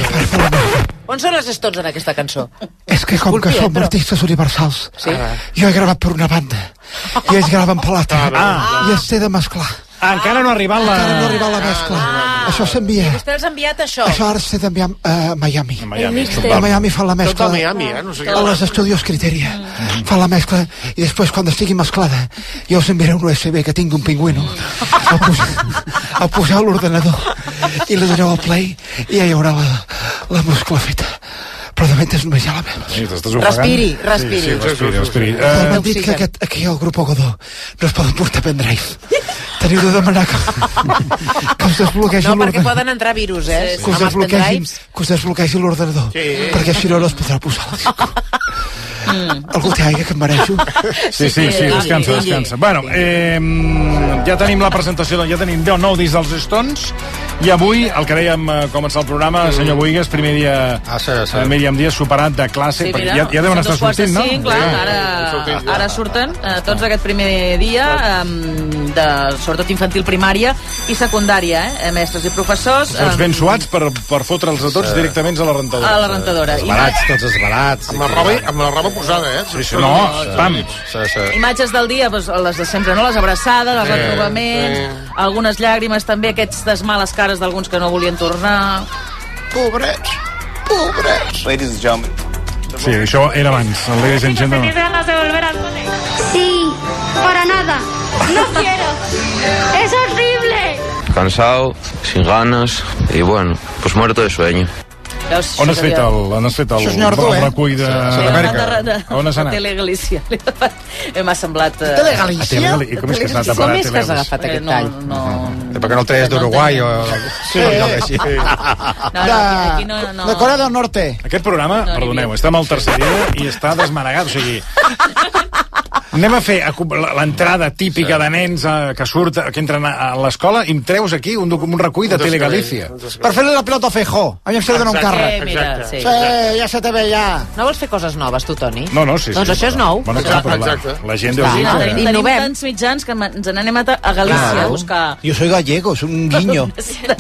On són les Stones en aquesta cançó? És que com que Disculpi, eh, som però- artistes universals, Sí. jo he gravat per una banda i ells graven per l'altra. Ah. I es té de mesclar. Ah, encara no ha arribat la... Encara no ha arribat la mescla. Això s'envia. Vostè els ha enviat això? Això ara s'ha d'enviar a Miami. Miami. A Miami fan la mescla. Tot a Miami, eh? No sé què. A les estudios Criteria. Fan la mescla i després, quan estigui mesclada, jo us enviaré un U S B que tinc d'un pingüino. El, pos el poseu a l'ordenador i li doneu al play i ja hi haurà la, la mescla feta. Però de mentre només hi ha la meva. Sí, t'estàs ofegant. Respiri, respiri. Sí, sí, respiri, respiri. Però Eh, m'han dit que aquest, aquí al grup Godó no es poden portar pendrive. Teniu de demanar que, que us desbloquegi No, perquè l'ordenador. poden entrar virus, eh? Que us Amb els desbloquegi, pendrives. que us desbloquegi l'ordenador. Sí. Perquè si no, no es podrà posar el disco. Mm. Algú té aigua que em mereixo? Sí, sí, sí, descansa, descansa. Bueno, eh, ja tenim la presentació, ja tenim deu nou discs dels Stones, i avui, el que dèiem a començar el programa, senyor Boigues, primer dia, Ah, sí, sí. eh, Míriam Díaz, superat de classe, Sí, perquè mira, ja, ja deuen són estar dos quarts de sortint, no? cinc, clar, Sí. ara, ara surten eh, tots aquest primer dia, um, de, sobretot infantil, primària i secundària, eh? Mestres i professors. Els ben em, suats per, per fotre'ls a tots directament a la rentadora. a la rentadora. I, Esbarats, tots esbarats. Amb la roba, amb la roba posada, eh? Sí, sí, no, pam. Sí, sí. imatges del dia, doncs, les de sempre, no? Les abraçades, els Sí, retrobaments, sí. algunes llàgrimes també, aquestes males cares d'alguns que no volien tornar. Pobrets, pobrets. Ladies and gentlemen. Sí, això era abans. El Ladies and Gentlemen. ganas de volver al cole? Sí, para nada. No quiero. Es horrible. Cansado, sin ganas y bueno, pues muerto de sueño. Veus, On has això fet seria- el, on has fet el, Això és Nyordó, el eh? recull de... Sí, d'Amèrica? de- de- On has de anat? Telegalícia. M'ha semblat... eh, Tele Galícia? A Telegali- I com és que s'ha de Com parar és que has Teleus? agafat eh, aquest no, tall? no, Per què no el traies d'Uruguai o... Sí, no, així. no, no, aquí no, no. De Corea del Norte. Aquest programa, No, perdoneu, està amb el tercer dia i està desmanegat, o sigui... Anem a fer acu- l'entrada típica de nens eh, que surt, que entren a a l'escola i em treus aquí un, docu- un recull de Telegalícia. Per fer-li la pilota a Feijó. A mi em s'ha de donar un Exacte. càrrec. Eh, mira, sí. Sí, ja se te ve, ja. No vols fer coses noves, tu, Toni? No, no, sí, sí. Doncs això és nou. Bueno, clar, però la, Exacte. la gent deu Clar. dir No, que... tenim, tenim Innovem. tants mitjans que ens n'anem a, a Galícia Claro. a buscar... Jo soy gallego, és un guinyo.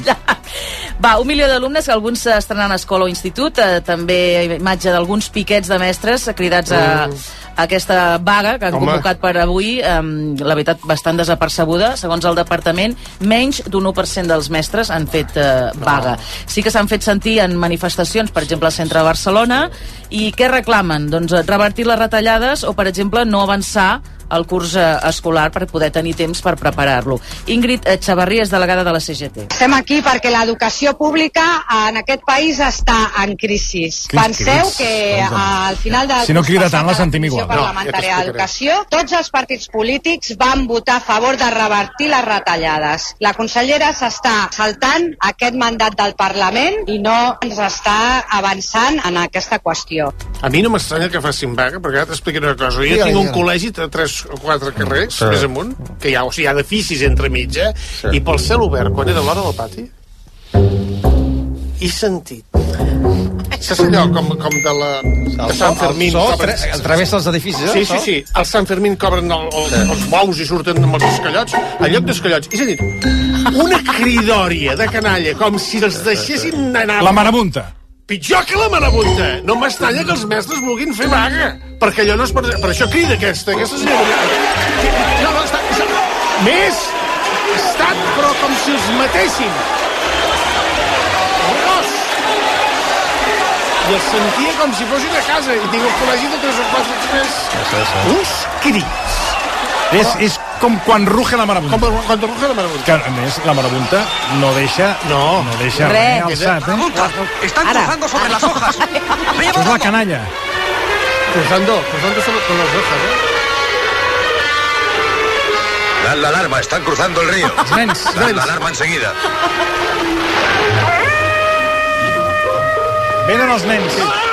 Va, un milió d'alumnes, que alguns estrenant escola o institut, eh, també imatge d'alguns piquets de mestres cridats a, a aquesta vaga que han Home. convocat per avui, eh, la veritat bastant desapercebuda, segons el departament, menys d'un u per cent dels mestres han fet eh, vaga. Sí que s'han fet sentir en manifestacions, per exemple, al centre de Barcelona, i què reclamen? Doncs eh, revertir les retallades o, per exemple, no avançar el curs eh, escolar per poder tenir temps per preparar-lo. Ingrid Xavarria és delegada de la C G T. Estem aquí perquè l'educació pública en aquest país està en crisi. Quins Penseu crits? que al final del Si no curs crida passat tant, la a sentim Comissió igual. No, ja Parlamentària t'explicaré. d'Educació, tots els partits polítics van votar a favor de revertir les retallades. La consellera s'està saltant aquest mandat del Parlament i no ens està avançant en aquesta qüestió. A mi no m'estranya que facin vaga, perquè ara t'explicaré una cosa. Jo Digue-li, tinc un digue-li. col·legi de tres o quatre carrers, Sí. més amunt, que hi ha, o sigui, hi ha edificis entre mig, eh? I pel cel obert, quan era l'hora del pati, I sentit. Això és allò com, com de la... de Sant Fermín. El so, a través dels edificis, sí, sí, sí. El Sant Fermín cobren el, el, sí. els bous i surten amb els escallots. En lloc d'escallots. I sentit, una cridòria de canalla, com si els deixessin anar... La marabunta. Pitjor que la marabunta. No m'estranya que els mestres vulguin fer vaga. Perquè allò no és per... Per això crida aquesta, aquesta senyora. No, no, està... està... Més estat, però com si els matessin. I els sentia com si fossin a casa. I tinc el col·legi de tres o quatre més. Sí, sí. Uns crits. És, és com quan ruge la marabunta. Com quan ruge la marabunta. Que, a més, la marabunta no deixa... No, no deixa res alçat, eh? Están cruzando sobre las hojas. Això és la canalla. Cruzando, cruzando sobre las hojas, eh? Dan la alarma, están cruzando el río. Nens, Dan nens. la alarma enseguida. Venen els nens.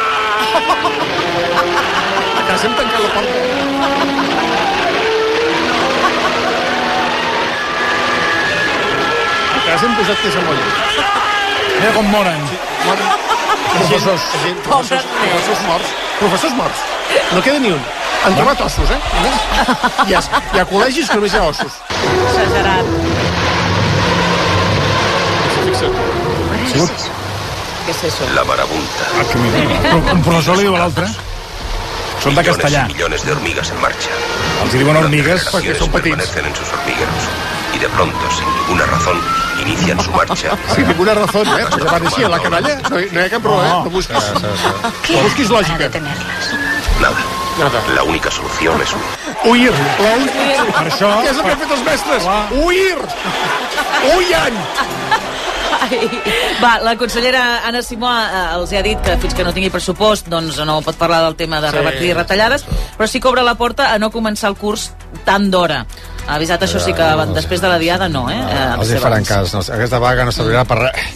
A casa hem tancat la porta. A casa hem posat quesamolla. Mira com moren. Sí, moren. Professors. Gent, professors, professors morts. Professors morts. No queda ni un. Han trobat ossos, eh? Hi ha, hi ha col·legis que només hi ha ossos. Exagerat. Fixa't. Què és això? La marabunta. Ah, que mira. Un professor li diu a l'altre. Són de castellà. Millones de hormigas en marcha. Els hi diuen hormigues perquè són petits. Permanecen en sus hormigueros. Y de pronto, sin ninguna razón, inician su marcha. Sin ninguna razón, eh? Pues apareixia la canalla. No hi, no hi ha cap raó, eh? No busquis. No busquis lògica. Nada. Nada. La única solución es huir. La única... Per això... Què és el que han fet els mestres? Huir! Huyan! Va, la consellera Anna Simó eh, els ha dit que fins que no tingui pressupost doncs no pot parlar del tema de revertir sí. retallades, però sí que obre la porta a no començar el curs tan d'hora. Ha avisat això sí que no, després de la diada no, eh? eh els hi faran cas, no, aquesta vaga no servirà per res.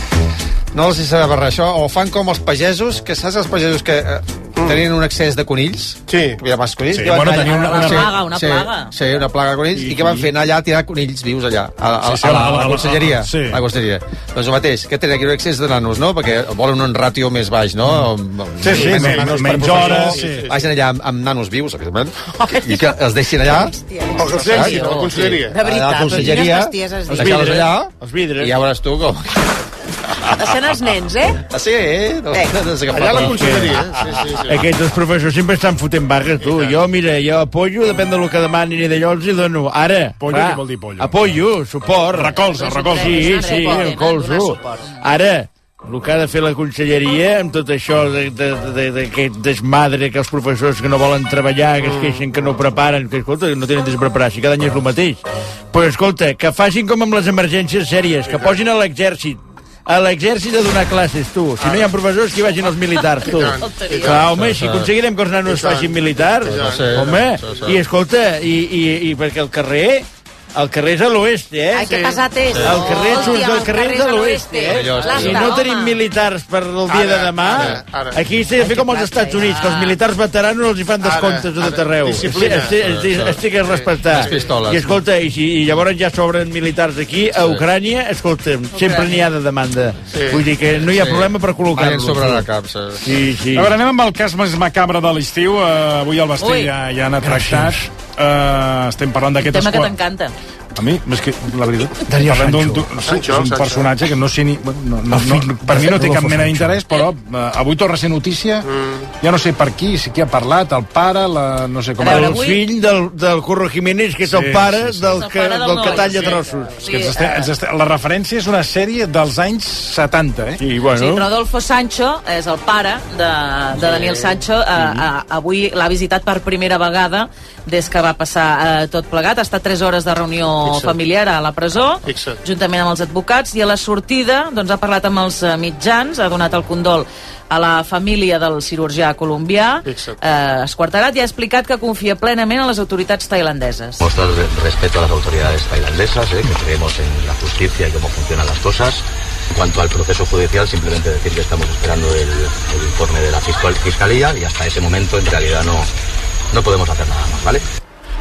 No els hi serà per res això, o fan com els pagesos, que saps els pagesos que eh, tenien un excés de conills? Sí. Hi ha més conills? Sí, bueno, tenien una, una, una plaga, una sí, plaga. Sí, una plaga de conills, i, i què van fer? Anar allà a tirar conills vius allà, a, a, sí, sí, a, la, a, la, a la conselleria. Sí. A la conselleria. Doncs el mateix, que tenen aquí un excés de nanos, no? Perquè volen un ràtio més baix, no? Sí, sí, men, menys, menys hores. Sí. Vagin allà amb, amb nanos vius, evidentment, i que els deixin allà. O que els deixin a la conselleria. De veritat, a la conselleria, deixar-los allà, i ja veuràs tu com... Deixant els nens, eh? Ah, sí, eh? No, no, no, no, allà a la conselleria. Sí, sí, sí. Aquests professors sempre estan fotent vagues, tu. Jo, mira, jo apoyo, depèn del que demanin i d'allò els hi dono. Ara, pollo, què vol dir pollo? Apoyo, suport. Recolza, recolza. Sí, sí, recolzo. Ara, el que ha de fer la conselleria amb tot això d'aquest desmadre que els professors que no volen treballar, que es queixen que no preparen, que escolta, no tenen de preparar, si cada any és el mateix. Però escolta, que facin com amb les emergències sèries, que posin a l'exèrcit a l'exèrcit a donar classes, tu. Si no hi ha professors, que hi vagin els militars, tu. Clar, home, si aconseguirem que els nanos facin militars, home, i escolta, i, i, i perquè el carrer... El carrer és a l'oest, eh? Ai, que pesat és. El carrer surts del carrer és a l'oest, eh? Si no tenim militars per el dia de demà, aquí s'ha de fer com als Estats Units, que els militars veteranos els hi fan descomptes de tot arreu. Estic a respectar. I escolta, i, si, i llavors ja s'obren militars aquí, a Ucrània, escolta, sempre n'hi ha de demanda. Vull dir que no hi ha problema per col·locar-los. Sobre la cap, sí, sí. A veure, anem amb el cas més macabre de l'estiu. Uh, avui el Basté ja, ja n'ha tractat. Uh, estem parlant d'aquest... Tema que t'encanta. A mi, és que, la veritat, Darío parlem Sancho. d'un Sancho, un personatge que no sé ni... Bueno, no, no, no, per mi no té cap mena d'interès, però uh, avui torna a ser notícia. Mm. Ja no sé per qui, si qui ha parlat, el pare, la, no sé com... El avui... fill del, del Curro Jiménez, que és sí, el pare sí, sí. del que, pare del, del que talla sí. trossos. Sí. Que ens este, ens este, la referència és una sèrie dels anys setanta, eh? Sí, bueno. Sí, Rodolfo Sancho és el pare de, de Daniel Sancho. Sí. Uh, uh, avui l'ha visitat per primera vegada des que va passar uh, tot plegat. Ha estat tres hores de reunió Exacte. familiar a la presó, Exacte. juntament amb els advocats, i a la sortida doncs, ha parlat amb els mitjans, ha donat el condol a la família del cirurgià colombià, eh, esquarterat, i ha explicat que confia plenament en les autoritats tailandeses. Mostrar respeto a las autoridades tailandesas, eh, que creemos en la justicia y cómo funcionan las cosas. En cuanto al proceso judicial, simplemente decir que estamos esperando el, el informe de la fiscal, fiscalía y hasta ese momento en realidad no, no podemos hacer nada más, ¿vale?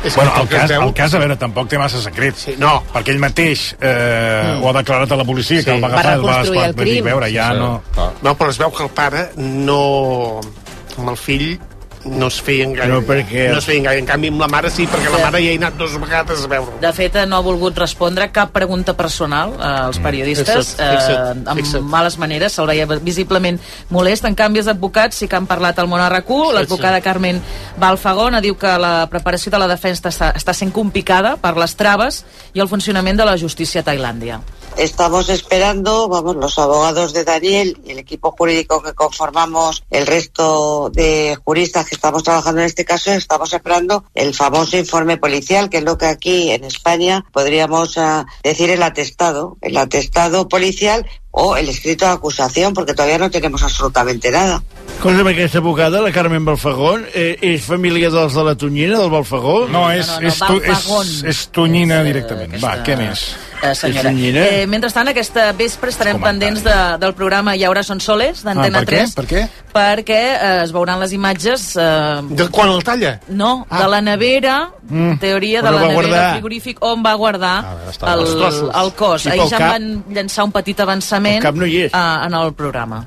Bueno, el cas, el cas, a veure, tampoc té massa secret. Sí, no. Perquè ell mateix eh, ho ha declarat a la policia, sí. que el va agafar... Va reconstruir el crim. A veure, ja sí. no... No, però es veu que el pare no... amb el fill no es feien gaire. No, perquè... no es feien gaire. En canvi, amb la mare sí, perquè la mare ja hi ha anat dues vegades a veure. De fet, no ha volgut respondre cap pregunta personal eh, als periodistes. Fixa't, fixa't, eh, amb fixa't. males maneres, se'l veia visiblement molest. En canvi, els advocats sí que han parlat al món a RAC1. L'advocada Carmen Balfagona diu que la preparació de la defensa està, està sent complicada per les traves i el funcionament de la justícia a Tailàndia. Estamos esperando, vamos, los abogados de Daniel y el equipo jurídico que conformamos, el resto de juristas que estamos trabajando en este caso, estamos esperando el famoso informe policial, que es lo que aquí en España podríamos uh, decir el atestado, el atestado policial o el escrito de acusación, porque todavía no tenemos absolutamente nada. Escolta'm, aquesta abogada, la Carmen Balfagón, eh, és família dels de la Tonyina, del Balfagó? No, és, no, no, no, és, tu, és, és Tonyina directament. Va, què més? Eh, senyora. Eh, mentrestant, aquesta vespre estarem pendents de, del programa I haurà son soles, d'Antena ah, per tres. Per què? Perquè eh, es veuran les imatges... Eh, de quan el talla? No, ah. de la nevera, mm. teoria de la nevera guardar. Frigorífic, on va guardar ah, el, el cos. Ahir ja cap. van llançar un petit avançament no eh, en el programa.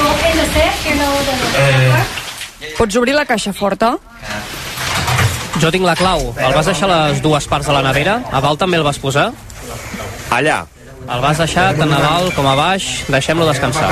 Eh... Pots obrir la caixa forta? Jo tinc la clau. El vas deixar a les dues parts de la nevera? A dalt també el vas posar? Allà. El vas deixar tant a dalt com a baix. Deixem-lo descansar.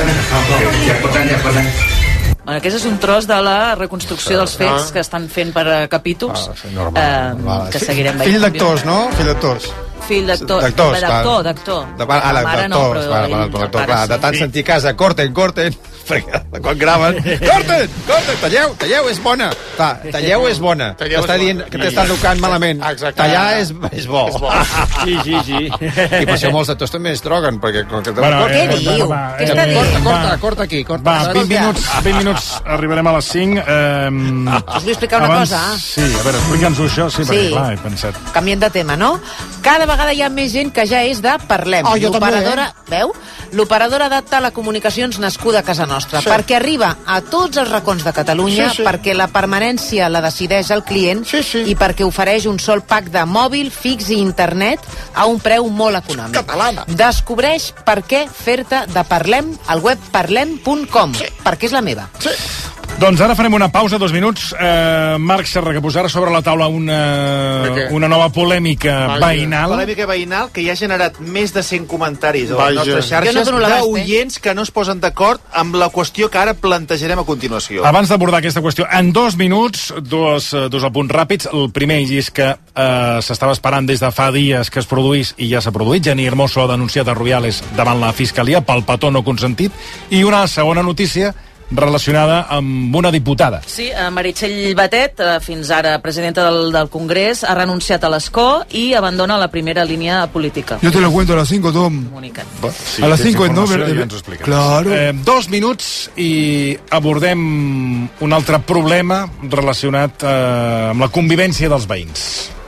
Bueno, aquest és un tros de la reconstrucció dels fets que estan fent per capítols, eh, que seguirem veient. Fill d'actors, no? Fill d'actors. Fill d'actor, d'actor, d'actor. Ah, d'actor, de tant sentir a casa, corten, corten, perquè quan graven, corten, corten, talleu, talleu, és bona. Talleu és bona. T'està dient que t'està educant malament. Tallar és, és bo. Sí, sí, sí. I per això molts actors també es droguen, perquè... Què diu? Què està dient? Corta, corta aquí, corta. Va, vint minuts, vint minuts arribarem a les cinc. Us vull explicar una cosa? Sí, a veure, explica'ns-ho això, sí, perquè clar, he pensat. Canviem de tema, no? Cada vegada hi ha més gent que ja és de Parlem. Oh, jo també, eh? Veu? L'operadora de telecomunicacions nascuda a casa nostra, sí. perquè arriba a tots els racons de Catalunya, sí, sí. perquè la permanència la decideix el client sí, sí. i perquè ofereix un sol pack de mòbil, fix i internet a un preu molt econòmic. Catalana. Descobreix per què fer-te de Parlem al web parlem punt com, sí. perquè és la meva. Sí. Doncs ara farem una pausa, dos minuts. Eh, Marc Serra, que posarà sobre la taula una, una nova polèmica Vaja. veïnal. Polèmica veïnal que ja ha generat més de cent comentaris a les Vaja. nostres xarxes no d'oients que no es posen d'acord amb la qüestió que ara plantejarem a continuació. Abans d'abordar aquesta qüestió, en dos minuts, dos, dos apunts ràpids. El primer és que eh, s'estava esperant des de fa dies que es produís, i ja s'ha produït. Jenny Hermoso ha denunciat a Rubiales davant la Fiscalia pel petó no consentit. I una segona notícia relacionada amb una diputada. Sí, Meritxell Batet, fins ara presidenta del, del Congrés, ha renunciat a l'escó i abandona la primera línia política. Yo te lo cuento a las cinco, Tom. Sí, a las cinco, ¿no? Ja ens ho expliques. Claro. Eh, dos minuts i abordem un altre problema relacionat eh, amb la convivència dels veïns.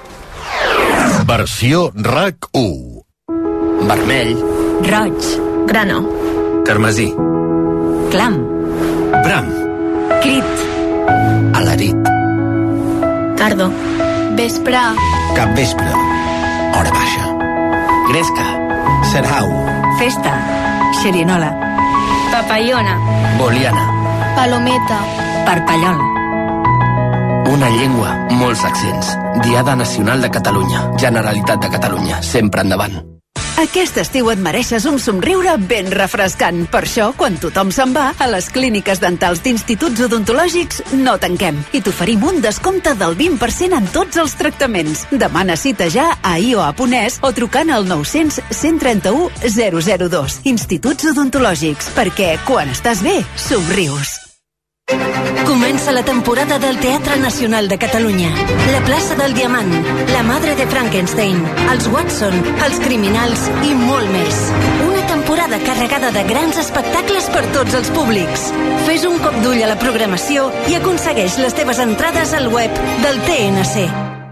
Versió RAC u. Vermell. Roig. Grana. Carmesí. Clam. Bram. Crit. Alarit. Tardo. Vespre. Capvespre. Hora baixa. Gresca. Serhau. Festa. Xerinola. Papallona. Boliana. Palometa. Parpallol. Una llengua, molts accents. Diada Nacional de Catalunya. Generalitat de Catalunya. Sempre endavant. Aquest estiu et mereixes un somriure ben refrescant. Per això, quan tothom se'n va, a les clíniques dentals d'instituts odontològics no tanquem. I t'oferim un descompte del vint per cent en tots els tractaments. Demana cita ja a i o a punt es o trucant al nou cents, cent trenta-u, zero zero dos. Instituts odontològics, perquè quan estàs bé, somrius. Comença la temporada del Teatre Nacional de Catalunya. La plaça del Diamant, La Madre de Frankenstein, els Watson, els Criminals i molt més. Una temporada carregada de grans espectacles per tots els públics. Fes un cop d'ull a la programació i aconsegueix les teves entrades al web del T N C.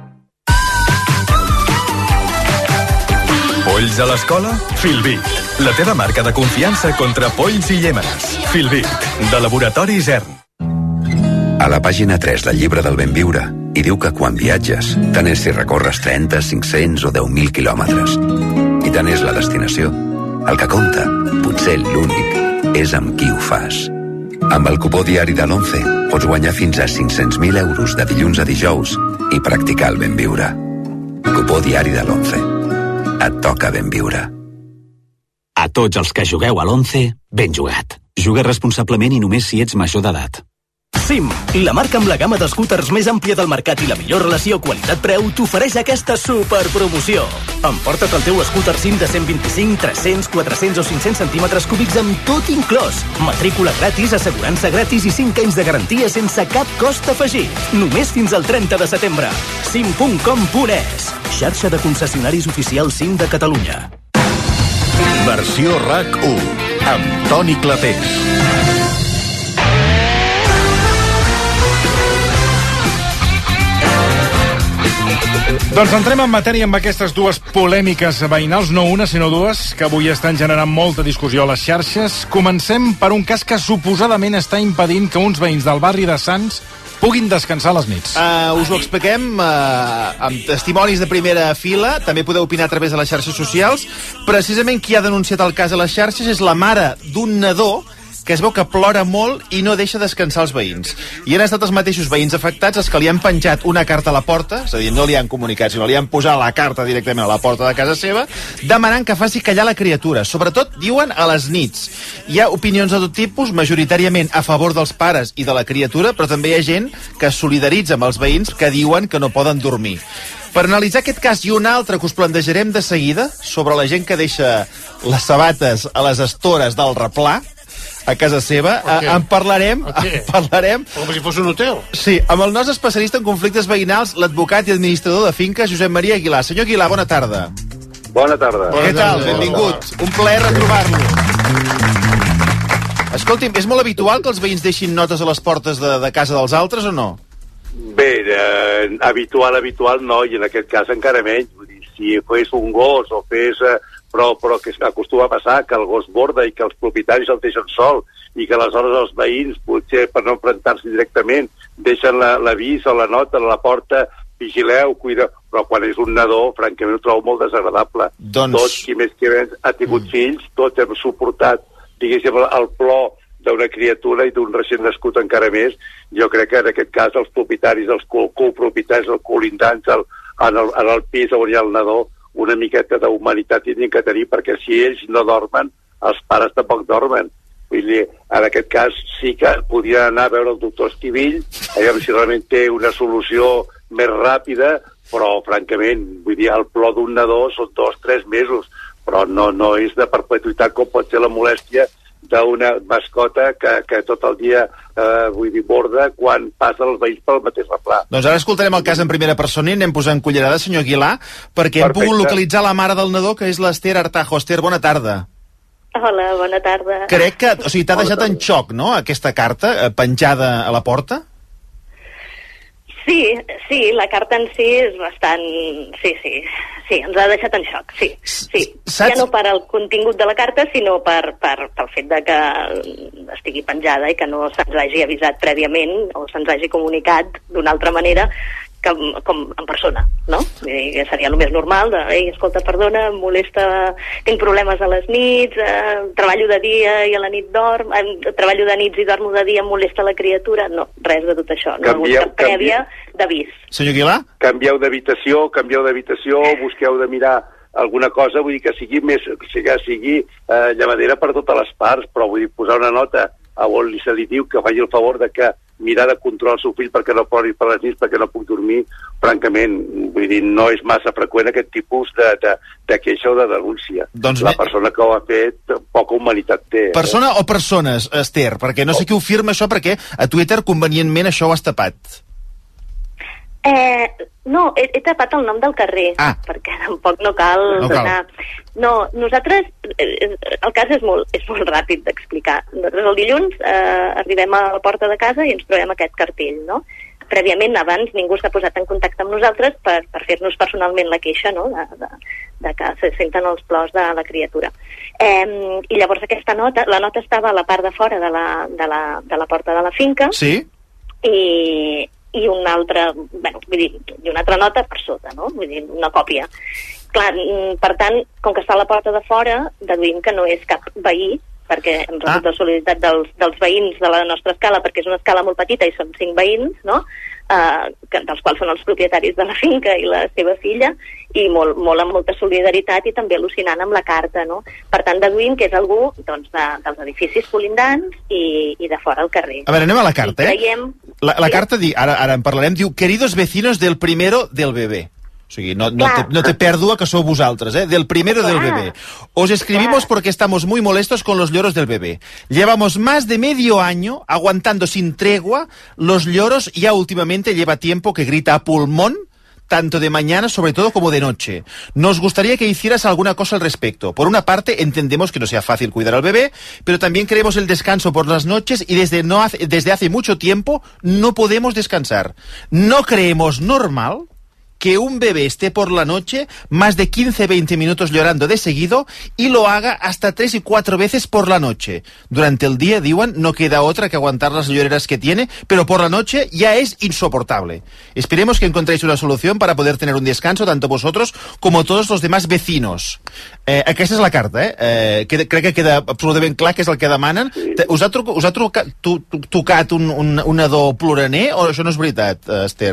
Polls a l'escola? Filvic. La teva marca de confiança contra polls i llémenes. Filvic, de Laboratori Zern. A la pàgina tres del llibre del Benviure i diu que quan viatges, tant és si recorres trenta, cinc-cents o deu mil quilòmetres. I tant és la destinació. El que compta, potser l'únic, és amb qui ho fas. Amb el cupó diari de l'Once pots guanyar fins a cinc-cents mil euros de dilluns a dijous i practicar el ben viure. Cupó diari de l'Once. Et toca ben viure. A tots els que jugueu a l'Once, ben jugat. Juga responsablement i només si ets major d'edat. Sim, la marca amb la gamma d'escúters més àmplia del mercat i la millor relació qualitat-preu t'ofereix aquesta superpromoció. Emporta't el teu escúter Sim de cent vint-i-cinc, tres-cents, quatre-cents o cinc-cents centímetres cúbics amb tot inclòs. Matrícula gratis, assegurança gratis i cinc anys de garantia sense cap cost afegit. Només fins al trenta de setembre. sim punt com punt es. Xarxa de concessionaris oficials Sim de Catalunya. Versió RAC u, amb Toni Clapés. Doncs entrem en matèria amb aquestes dues polèmiques veïnals, no una, sinó dues, que avui estan generant molta discussió a les xarxes. Comencem per un cas que suposadament està impedint que uns veïns del barri de Sants puguin descansar a les nits. Uh, us ho expliquem uh, amb testimonis de primera fila. També podeu opinar a través de les xarxes socials. Precisament qui ha denunciat el cas a les xarxes és la mare d'un nadó que es veu que plora molt i no deixa descansar els veïns. I han estat els mateixos veïns afectats els que li han penjat una carta a la porta, és a dir, no li han comunicat, sinó li han posat la carta directament a la porta de casa seva, demanant que faci callar la criatura. Sobretot, diuen, a les nits. Hi ha opinions de tot tipus, majoritàriament a favor dels pares i de la criatura, però també hi ha gent que es solidaritza amb els veïns que diuen que no poden dormir. Per analitzar aquest cas i un altre que us plantejarem de seguida, sobre la gent que deixa les sabates a les estores del replà, a casa seva, okay. en parlarem, okay. en parlarem... Com si fos un hotel. Sí, amb el nostre especialista en conflictes veïnals, l'advocat i administrador de finques, Josep Maria Aguilar. Senyor Aguilar, bona tarda. Bona tarda. Què tal? Benvingut. Un plaer retrobar-lo. Escolti'm, és molt habitual que els veïns deixin notes a les portes de, de casa dels altres o no? Bé, eh, habitual, habitual no, i en aquest cas encara menys. Vull dir, si fes un gos o fes... Eh, però, però que acostuma a passar que el gos borda i que els propietaris el deixen sol i que aleshores els veïns, potser per no enfrontar-se directament, deixen l'avís la, o la nota a la porta, vigileu, cuideu, però quan és un nadó, francament ho trobo molt desagradable. Doncs... Tots, qui més que més ha tingut mm. fills, tots hem suportat, diguéssim, el plor d'una criatura i d'un recent nascut encara més. Jo crec que en aquest cas els propietaris, els copropietaris, els colindants, el, en, el, en el pis on hi ha el nadó, una miqueta d'humanitat tindrien que tenir, perquè si ells no dormen, els pares tampoc dormen. Vull dir, en aquest cas sí que podrien anar a veure el doctor Estivill, a veure si realment té una solució més ràpida, però francament, vull dir, el plor d'un nadó són dos, tres mesos, però no, no és de perpetuïtat com pot ser la molèstia d'una mascota que, que tot el dia eh, vull dir, borda quan passen els veïns pel mateix replà. Doncs ara escoltarem el cas en primera persona i anem posant cullerada, senyor Aguilar, perquè Perfecte. Hem pogut localitzar la mare del nadó, que és l'Ester Artajo. Ester, bona tarda. Hola, bona tarda. Crec que, o sigui, t'ha deixat en xoc, no?, aquesta carta eh, penjada a la porta? Sí, sí, la carta en si és bastant... Sí, sí, sí, ens ha deixat en xoc, sí. sí. Saps? Ja no per al contingut de la carta, sinó per, per, pel fet de que estigui penjada i que no se'ns hagi avisat prèviament o se'ns hagi comunicat d'una altra manera que, com en persona, no? I seria el més normal de, ei, escolta, perdona, em molesta, tinc problemes a les nits, eh, treballo de dia i a la nit dorm, eh, treballo de nits i dormo de dia, em molesta la criatura, no, res de tot això, no ha hagut cap prèvia d'avís. Senyor Aguilar? Canvieu d'habitació, canvieu d'habitació, busqueu de mirar alguna cosa, vull dir que sigui més, que sigui eh, llevadera per totes les parts, però vull dir, posar una nota a on li se li diu que faci el favor de que mirar de controlar el seu fill perquè no plori per les nits, perquè no puc dormir, francament, vull dir, no és massa freqüent aquest tipus de, de, de queixa o de denúncia. Doncs la bé... persona que ho ha fet poca humanitat té. Persona eh? o persones, Ester? Perquè no sé qui ho firma això, perquè a Twitter convenientment això ho has tapat. Eh, no, he, he tapat el nom del carrer, ah. perquè tampoc no cal no donar... Cal. No, nosaltres, eh, el cas és molt, és molt ràpid d'explicar. Nosaltres el dilluns eh, arribem a la porta de casa i ens trobem aquest cartell, no? Prèviament, abans, ningú s'ha posat en contacte amb nosaltres per, per fer-nos personalment la queixa, no?, de, de, de que se senten els plors de la criatura. Eh, I llavors aquesta nota, la nota estava a la part de fora de la, de la, de la porta de la finca. Sí. I... i una altra, bueno, vull dir, i una altra nota per sota, no? Vull dir, una còpia. Clar, per tant, com que està a la porta de fora, deduïm que no és cap veí, perquè hem rebut ah. la solidaritat dels, dels veïns de la nostra escala, perquè és una escala molt petita i són cinc veïns, no? Uh, que, dels quals són els propietaris de la finca i la seva filla, i molt, molt amb molta solidaritat i també al·lucinant amb la carta, no? Per tant, deduïm que és algú, doncs, de, dels edificis colindants i, i de fora al carrer. A veure, anem a la carta, eh? Creiem... La, la carta, di, ara, ara en parlarem, diu queridos vecinos del primero del bebé. O sigui, no, no, te, no te pèrdua que sou vosaltres, ¿eh? Del primero del bebé. Os escribimos porque estamos muy molestos con los lloros del bebé. Llevamos más de medio año aguantando sin tregua los lloros, ya últimamente lleva tiempo que grita a pulmón, tanto de mañana, sobre todo, como de noche. Nos gustaría que hicieras alguna cosa al respecto. Por una parte, entendemos que no sea fácil cuidar al bebé, pero también queremos el descanso por las noches y desde, no hace, desde hace mucho tiempo no podemos descansar. No creemos normal que un bebé esté por la noche más de quince a veinte minutos llorando de seguido y lo haga hasta tres y cuatro veces por la noche. Durante el día, diuen, no queda otra que aguantar las lloreras que tiene, pero por la noche ya es insoportable. Esperemos que encontréis una solución para poder tener un descanso, tanto vosotros como todos los demás vecinos. Eh, aquesta és la carta, eh? eh queda, crec que queda absolutament clar que és el que demanen. Sí. Us ha, truc, us ha trucat, tu, tu, tocat un, un, un nadó ploraner o això no és veritat, Esther?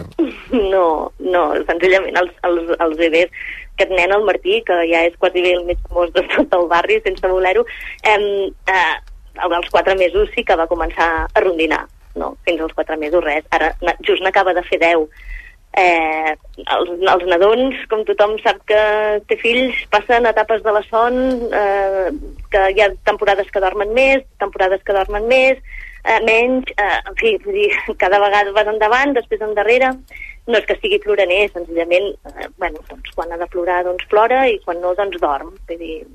No, no, senzillament els, els, els bebès, aquest nen, el Martí, que ja és quasi bé el més famós de tot el barri, sense voler-ho, eh, eh, als quatre mesos sí que va començar a rondinar, no? Fins als quatre mesos res, ara just n'acaba de fer deu. Eh, els, els nadons, com tothom sap que té fills, passen etapes de la son, eh, que hi ha temporades que dormen més, temporades que dormen més, eh, menys, eh, en fi, vull dir, cada vegada vas endavant, després endarrere. No és que sigui ploraner, senzillament, eh, bueno, doncs quan ha de plorar, doncs plora, i quan no, doncs dorm. Vull dir,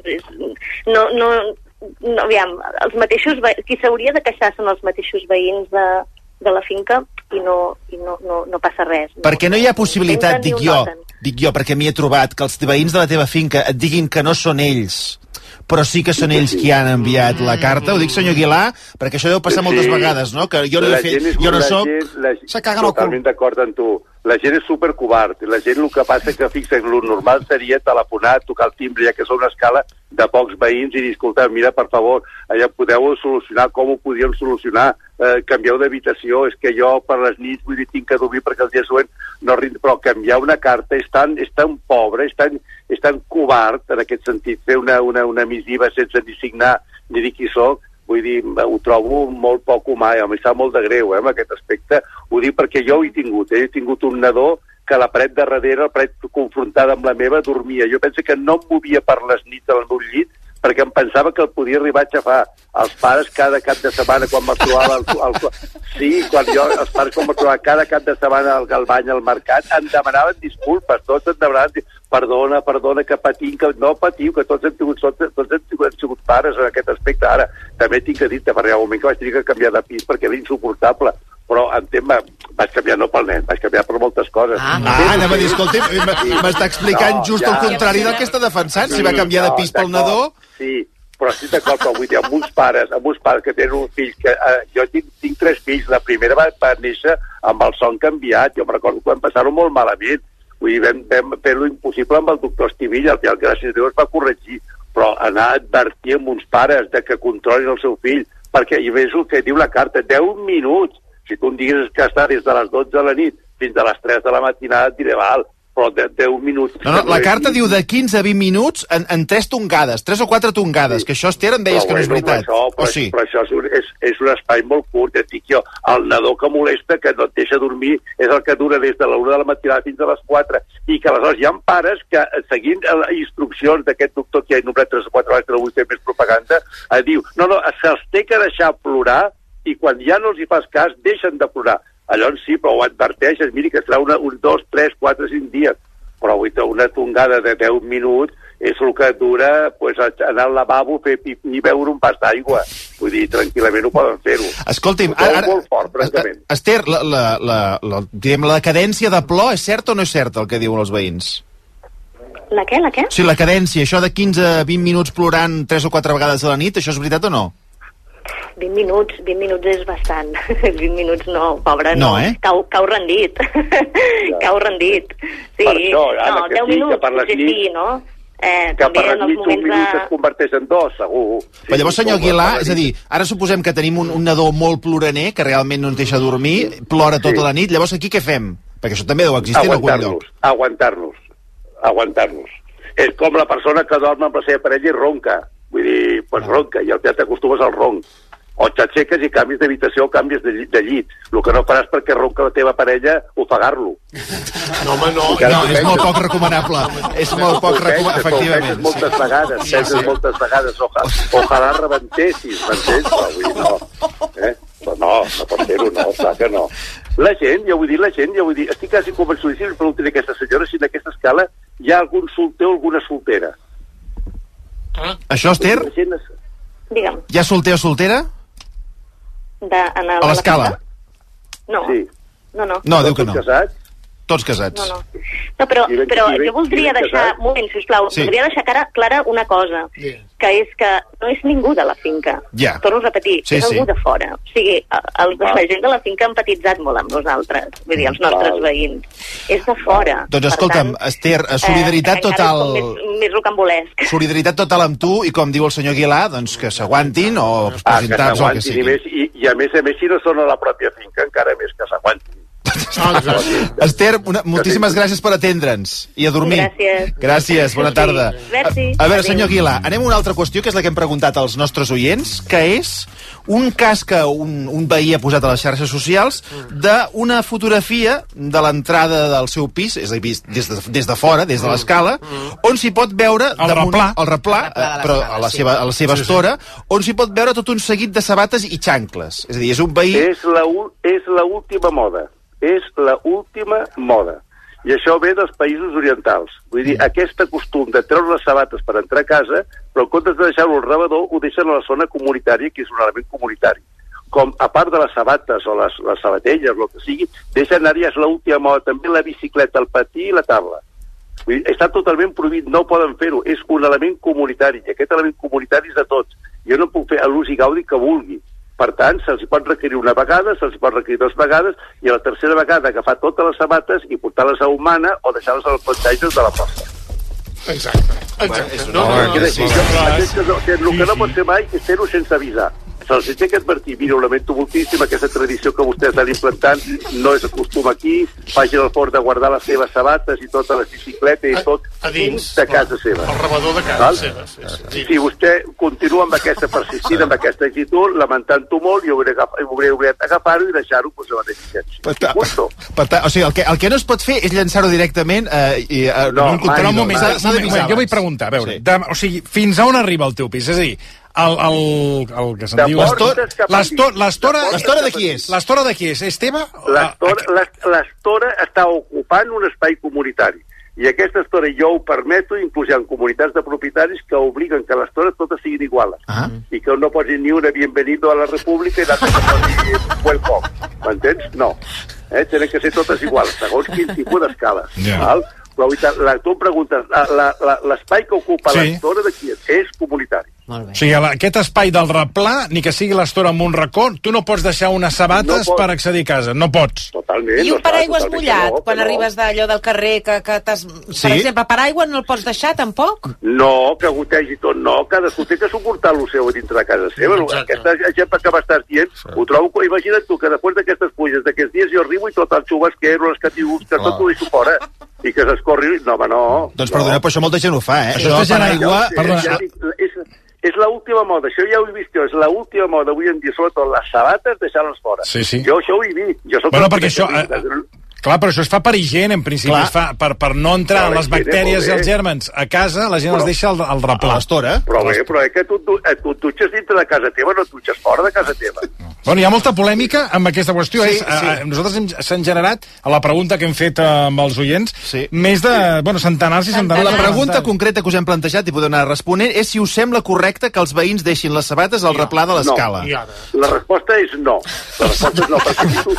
no, no, no, aviam, els mateixos, qui s'hauria de queixar són els mateixos veïns de, de la finca, i no, i no, no, no passa res. No. Perquè no hi ha possibilitat, dic jo, dic jo, perquè m'hi he trobat, que els veïns de la teva finca et diguin que no són ells, però sí que són ells qui han enviat la carta. Ho dic, senyor Aguilar, perquè això deu passar sí, moltes vegades, no? Que jo no he fet, jo no soc... Se caguen el cul. Totalment d'acord amb tu. La gent és supercovard. La gent el que passa que, fixa't, el normal seria telefonar, tocar el timbre, ja que són una escala de pocs veïns, i dir, escolta, mira, per favor, allà podeu solucionar, com ho podíem solucionar, eh, canvieu d'habitació, és que jo per les nits, vull dir, tinc que dormir perquè el dia següent no rind... Però canviar una carta és tan, és tan pobre, és tan, és tan covard, en aquest sentit, fer una, una, una missiva sense ni signar ni dir qui soc. Vull dir, ho trobo molt poc humà, i a mi sap molt de greu, eh, en aquest aspecte. Ho dic perquè jo ho he tingut, eh? He tingut un nadó que la paret de darrere, la paret confrontada amb la meva, dormia. Jo penso que no em movia per les nits al meu llit, perquè em pensava que el podia arribar a xafar. Els pares cada cap de setmana, quan me'ls trobava... El, el, sí, quan jo, els pares quan me'ls trobava cada cap de setmana al, al bany, al mercat, em demanaven disculpes, tots em demanaven perdona, perdona, que patim, que no patiu, que tots hem tingut, tots, tots hem tingut, hem sigut pares en aquest aspecte. Ara, també tinc que dir-te, per un moment que vaig tenir que canviar de pis perquè era insuportable, però en tema, vaig canviar no pel nen, vaig canviar per moltes coses. Ah, ah anem a dir, escolti, m'està explicant no, just ja, el contrari del que està defensant, sí, si va canviar no, de pis pel nadó... Sí, però estic d'acord, però vull dir, amb uns pares, amb uns pares que tenen un fill, que eh, jo tinc, tinc tres fills, la primera va, va néixer amb el son canviat, jo em recordo que vam passar-ho molt malament, vull dir, vam, vam fer-lo impossible amb el doctor Estivilla, al final, gràcies a Déu, es va corregir, però anar a advertir amb uns pares de que controlin el seu fill, perquè hi veus el que diu la carta, deu minuts, si tu em digues que està des de les dotze de la nit fins a les tres de la matinada, et diré, val, però de deu minuts... No, no, la carta diu de quinze a vint minuts en, en tres tongades, tres o quatre tongades, sí. Que això, Esther, em deies però, que no és veritat. Això, però, o sí? Però això és un, és, és un espai molt curt, et dic jo. El nadó que molesta, que no et deixa dormir, és el que dura des de l'una de la matinada fins a les quatre. I que aleshores hi ha pares que, seguint instruccions d'aquest doctor que ha nombrat tres o quatre vegades, que no vull fer més propaganda, eh, diu, no, no, se'ls té que deixar plorar i quan ja no els hi fas cas, deixen de plorar. Llavors sí, però ho adverteixes, miri que serà una, un, dos, tres, quatre, cinc dies. Però avui una tongada de deu minuts és el que dura pues, anar al lavabo, fer pipí i beure un pas d'aigua. Vull dir, tranquil·lament ho poden fer-ho. Escolti'm, ara... molt fort, francament. Esther, la, la, la, la, diguem, la cadència de plor és certa o no és certa, el que diuen els veïns? La què, la què? Sí, la cadència, això de quinze a vint minuts plorant tres o quatre vegades a la nit, això és veritat o no? vint minuts, vint minuts és bastant. vint minuts no, pobre, no. No, eh? Cau, cau rendit. cau rendit. Sí, Per això, ara, no, que deu sí, que minuts, per les potser nits- sí, no? Eh, Que també per en les els nits un moments minut de... es converteix en dos, segur. Però llavors, senyor Aguilar, és a dir, ara suposem que tenim un, un nadó molt ploraner, que realment no ens deixa dormir, plora tota Sí. la nit, llavors aquí què fem? Perquè això també deu existir en algun lloc. Aguantar-nos, aguantar-nos. És com la persona que dorm amb la seva parella i ronca. Vull dir, pues ronca, i ja t'acostumes al ronc. O t'aixeques i canvis d'habitació o canvis de, llit- de llit. El que no faràs perquè ronca la teva parella, ofegar-lo. No, home, no. No, és molt poc recomanable. És molt poc recomanable, efectivament. Penses moltes vegades, Sí, penses sí. moltes vegades. Oja, ojalà rebentessis, m'entens? Però, vull dir, no. Eh? Però no, no pot ser-ho, no, clar que no. La gent, ja vull dir, la gent, ja vull dir, estic quasi convençudíssim, preguntaré a aquesta senyora si en aquesta escala hi ha algun solter o alguna soltera. Això, Esther? La gent es... Digue'm, Hi ha solter o soltera? de, en el, A l'escala? No, Sí. no, no. No, diu que no. Casats? Tots casats. No, no. No, però, I ben- però i ben- jo voldria i ben deixar... casat. Un moment, sisplau. Sí. Voldria deixar clara, clara una cosa, que és que no és ningú de la finca. Ja. Torno a repetir, Sí, és algú sí. de fora. O sigui, el, Val. la gent de la finca ha empatitzat molt amb nosaltres, vull dir, els nostres Val. veïns. És de fora. Doncs Per escolta'm, tant, Esther, solidaritat eh, encara total... és com Més, més rocambolesc. Solidaritat total amb tu, i com diu el senyor Aguilar, doncs que s'aguantin o Ah, que presentats o el que s'aguantin, i, sigui. més, i, i a més a més, si no són a la pròpia finca, encara més que s'aguantin. Esther, una, moltíssimes gràcies per atendre'ns i a dormir. Gràcies. Gràcies, bona tarda. Merci. A, a veure, Adéu. senyor Aguilar, anem a una altra qüestió, que és la que hem preguntat als nostres oients, que és un cas que un, un veí ha posat a les xarxes socials d'una fotografia de l'entrada del seu pis, és a dir, vist des de, des de fora, des de l'escala, on s'hi pot veure... El damunt- replà. El replà, eh, però a la seva, a la seva Sí, sí. estora, on s'hi pot veure tot un seguit de sabates i xancles. És a dir, és un veí... És la, u- és la última moda. És la última moda. I això ve dels països orientals. Vull dir, aquest costum de treure les sabates per entrar a casa, però en comptes de deixar-ho al rebedor, ho deixen a la zona comunitària, que és un element comunitari. Com, a part de les sabates o les, les sabatelles, el que sigui, deixen anar, ja és l'última moda, també la bicicleta, el patí i la taula. Vull dir, està totalment prohibit, no poden fer-ho. És un element comunitari, i aquest element comunitari és de tots. Jo no puc fer l'ús i gaudi que vulgui. Per tant, se'ls pot requerir una vegada, se'ls pot requerir dues vegades, i a la tercera vegada agafar totes les sabates i portar-les a humana o deixar-les als plantatges de la porta. Exacte. Exacte. No, no, no, sí, sí, no, el que no pot ser mai és fer-ho sense avisar. Se'ls té que advertir, mira, ho lamento moltíssim, aquesta tradició que vostès estan implantant no és el costum aquí, facin el fort de guardar les seves sabates i totes les bicicletes i tot a dins, de casa seva. El rebedor de casa Val? seva. Sí, sí. Si vostè continua amb aquesta persistint, amb aquesta actitud, lamentant-ho molt, jo hauré, agaf hauré obligat agafar-ho i deixar-ho pues, a la deficiència. Per, ta, per ta, o sigui, el que, el que no es pot fer és llançar-ho directament eh, i, eh, No, en un contenidor. Però un moment, S'ha- un s'ha moment, d'avisar jo vull abans. preguntar, a veure, Sí. de, o sigui, fins a on arriba el teu pis? És a dir, el, el, el que se'n De diu... portes cap a L'estora... dins. L'estora De portes l'estora cap de a qui és? dins. L'estora de qui és? És teva? L'estora l'est- l'estora està ocupant un espai comunitari. I aquesta estora jo ho permeto, inclús hi ha comunitats de propietaris que obliguen que l'estora totes siguin iguales. Ah. I que no posin ni una bienvenido a la república i l'altra que posi welcome. M'entens? No. Eh? Tenen que ser totes iguals, segons quin tipus d'escala. Ja. Val? Però la, la, tu em preguntes, la- la- la- l'espai que ocupa Sí. l'estora de qui és? És comunitari. Molt bé. O sigui, la- aquest espai del replà, ni que sigui l'estora amb un racó, tu no pots deixar unes sabates No pots. per accedir a casa. No pots. Totalment. I un no, clar, paraigües totalment mullat, que no, quan que no. arribes d'allò del carrer, que, que t'has... Sí. Per exemple, paraigua no el pots deixar, tampoc? No, que gotegi tot, no. Cadascú té que suportar el seu a dintre de casa seva. Exacte. Aquest exemple que m'estàs dient, ho trobo... Imagina't tu que després d'aquestes pluges, d'aquests dies, jo arribo i tot el xubasquero, les catius, que tot ho deixo fora. I que s'escorri... No, home, no. Doncs perdoneu, però això molta gent ho fa, eh? Això està per generant- aigua... Sí, perdona, ja dic, és, és l'última moda, això ja ho he vist jo, és l'última moda avui en dia, sobretot les sabates, deixar-les fora. Sí, sí. Jo això ho he vist. Jo soc Bueno, el perquè primer això, que dic, eh, Clar, però això es fa per higiene, en principi. Clar. Es fa per, per no entrar Però les la higiene, bactèries molt i els bé. germans a casa, la gent Però- els deixa al, al replà. A l'estora. Però bé, però és que tu, tu, tu et dutxes dintre de casa teva, no et dutxes fora de casa teva. Bueno, hi ha molta polèmica amb aquesta qüestió. Sí, és, sí. eh, nosaltres hem- s'han generat, a la pregunta que hem fet eh, amb els oients, Sí. més de bueno, centenars i centenars. La de pregunta comentaris. concreta que us hem plantejat i podeu anar responent és si us sembla correcte que els veïns deixin les sabates al replà de l'escala. I ara? La resposta és no. La resposta és no, perquè si tu,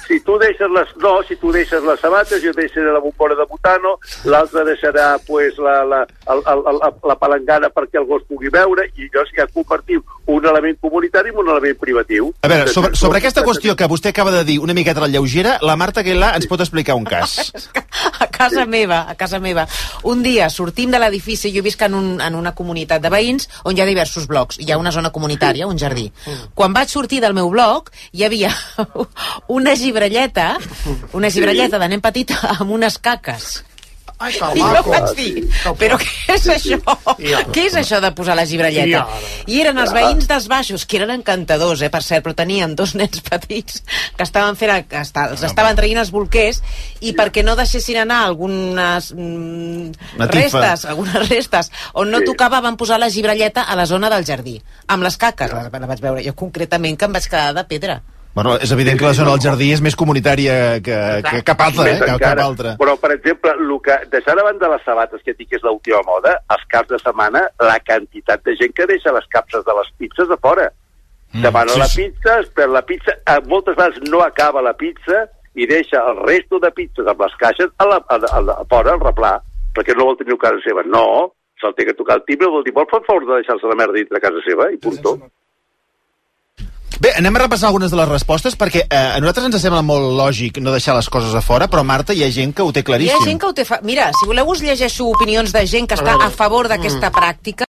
si tu deixes les... No, si tu deixes les sabates, jo deixaré la bombona de butano, l'altre deixarà pues, la, la, la, la, la palangana perquè el gos pugui veure, i llavors ja convertim un element comunitari en un element privatiu. A veure, sobre, sobre aquesta qüestió que vostè acaba de dir una miqueta a la lleugera, la Marta Aguilar ens pot explicar un cas. A casa meva, a casa meva. Un dia sortim de l'edifici, jo visc en, un, en una comunitat de veïns on hi ha diversos blocs, hi ha una zona comunitària, un jardí. Quan vaig sortir del meu bloc, hi havia una gibrelleta, una gibrelleta de nen petit amb unes caques. Ai, I jo vaig dir, però què és això? Què és això de posar la gibrelleta? I eren els veïns dels baixos, que eren encantadors, eh, per cert, però tenien dos nens petits que estaven fent, que els estaven traient els bolquers, i perquè no deixessin anar algunes mm, restes, algunes restes, on no tocava, van posar la gibrelleta a la zona del jardí, amb les caques, la, la vaig veure jo concretament, que em vaig quedar de pedra. Bueno, és evident que la zona del jardí és més comunitària que, que cap altra, eh? Que cap altra. Però, per exemple, el que, deixant a banda les sabates, que dic que és l'última moda, els caps de setmana, la quantitat de gent que deixa les capses de les pizzas a fora. Mm, Demana sí, la pizza, espera la pizza, moltes vegades no acaba la pizza i deixa el resto de pizzas amb les caixes a, la, a, a, a fora, al replà, perquè no vol tenir a casa seva. No, se'l té que tocar el timbre, vol dir, vol fer favor de deixar-se la merda dintre casa seva, i puntó. Bé, anem a repassar algunes de les respostes, perquè eh, a nosaltres ens sembla molt lògic no deixar les coses a fora, però, Marta, hi ha gent que ho té claríssim. Hi ha gent que ho té... Fa... Mira, si voleu us llegeixo opinions de gent que està a favor d'aquesta pràctica.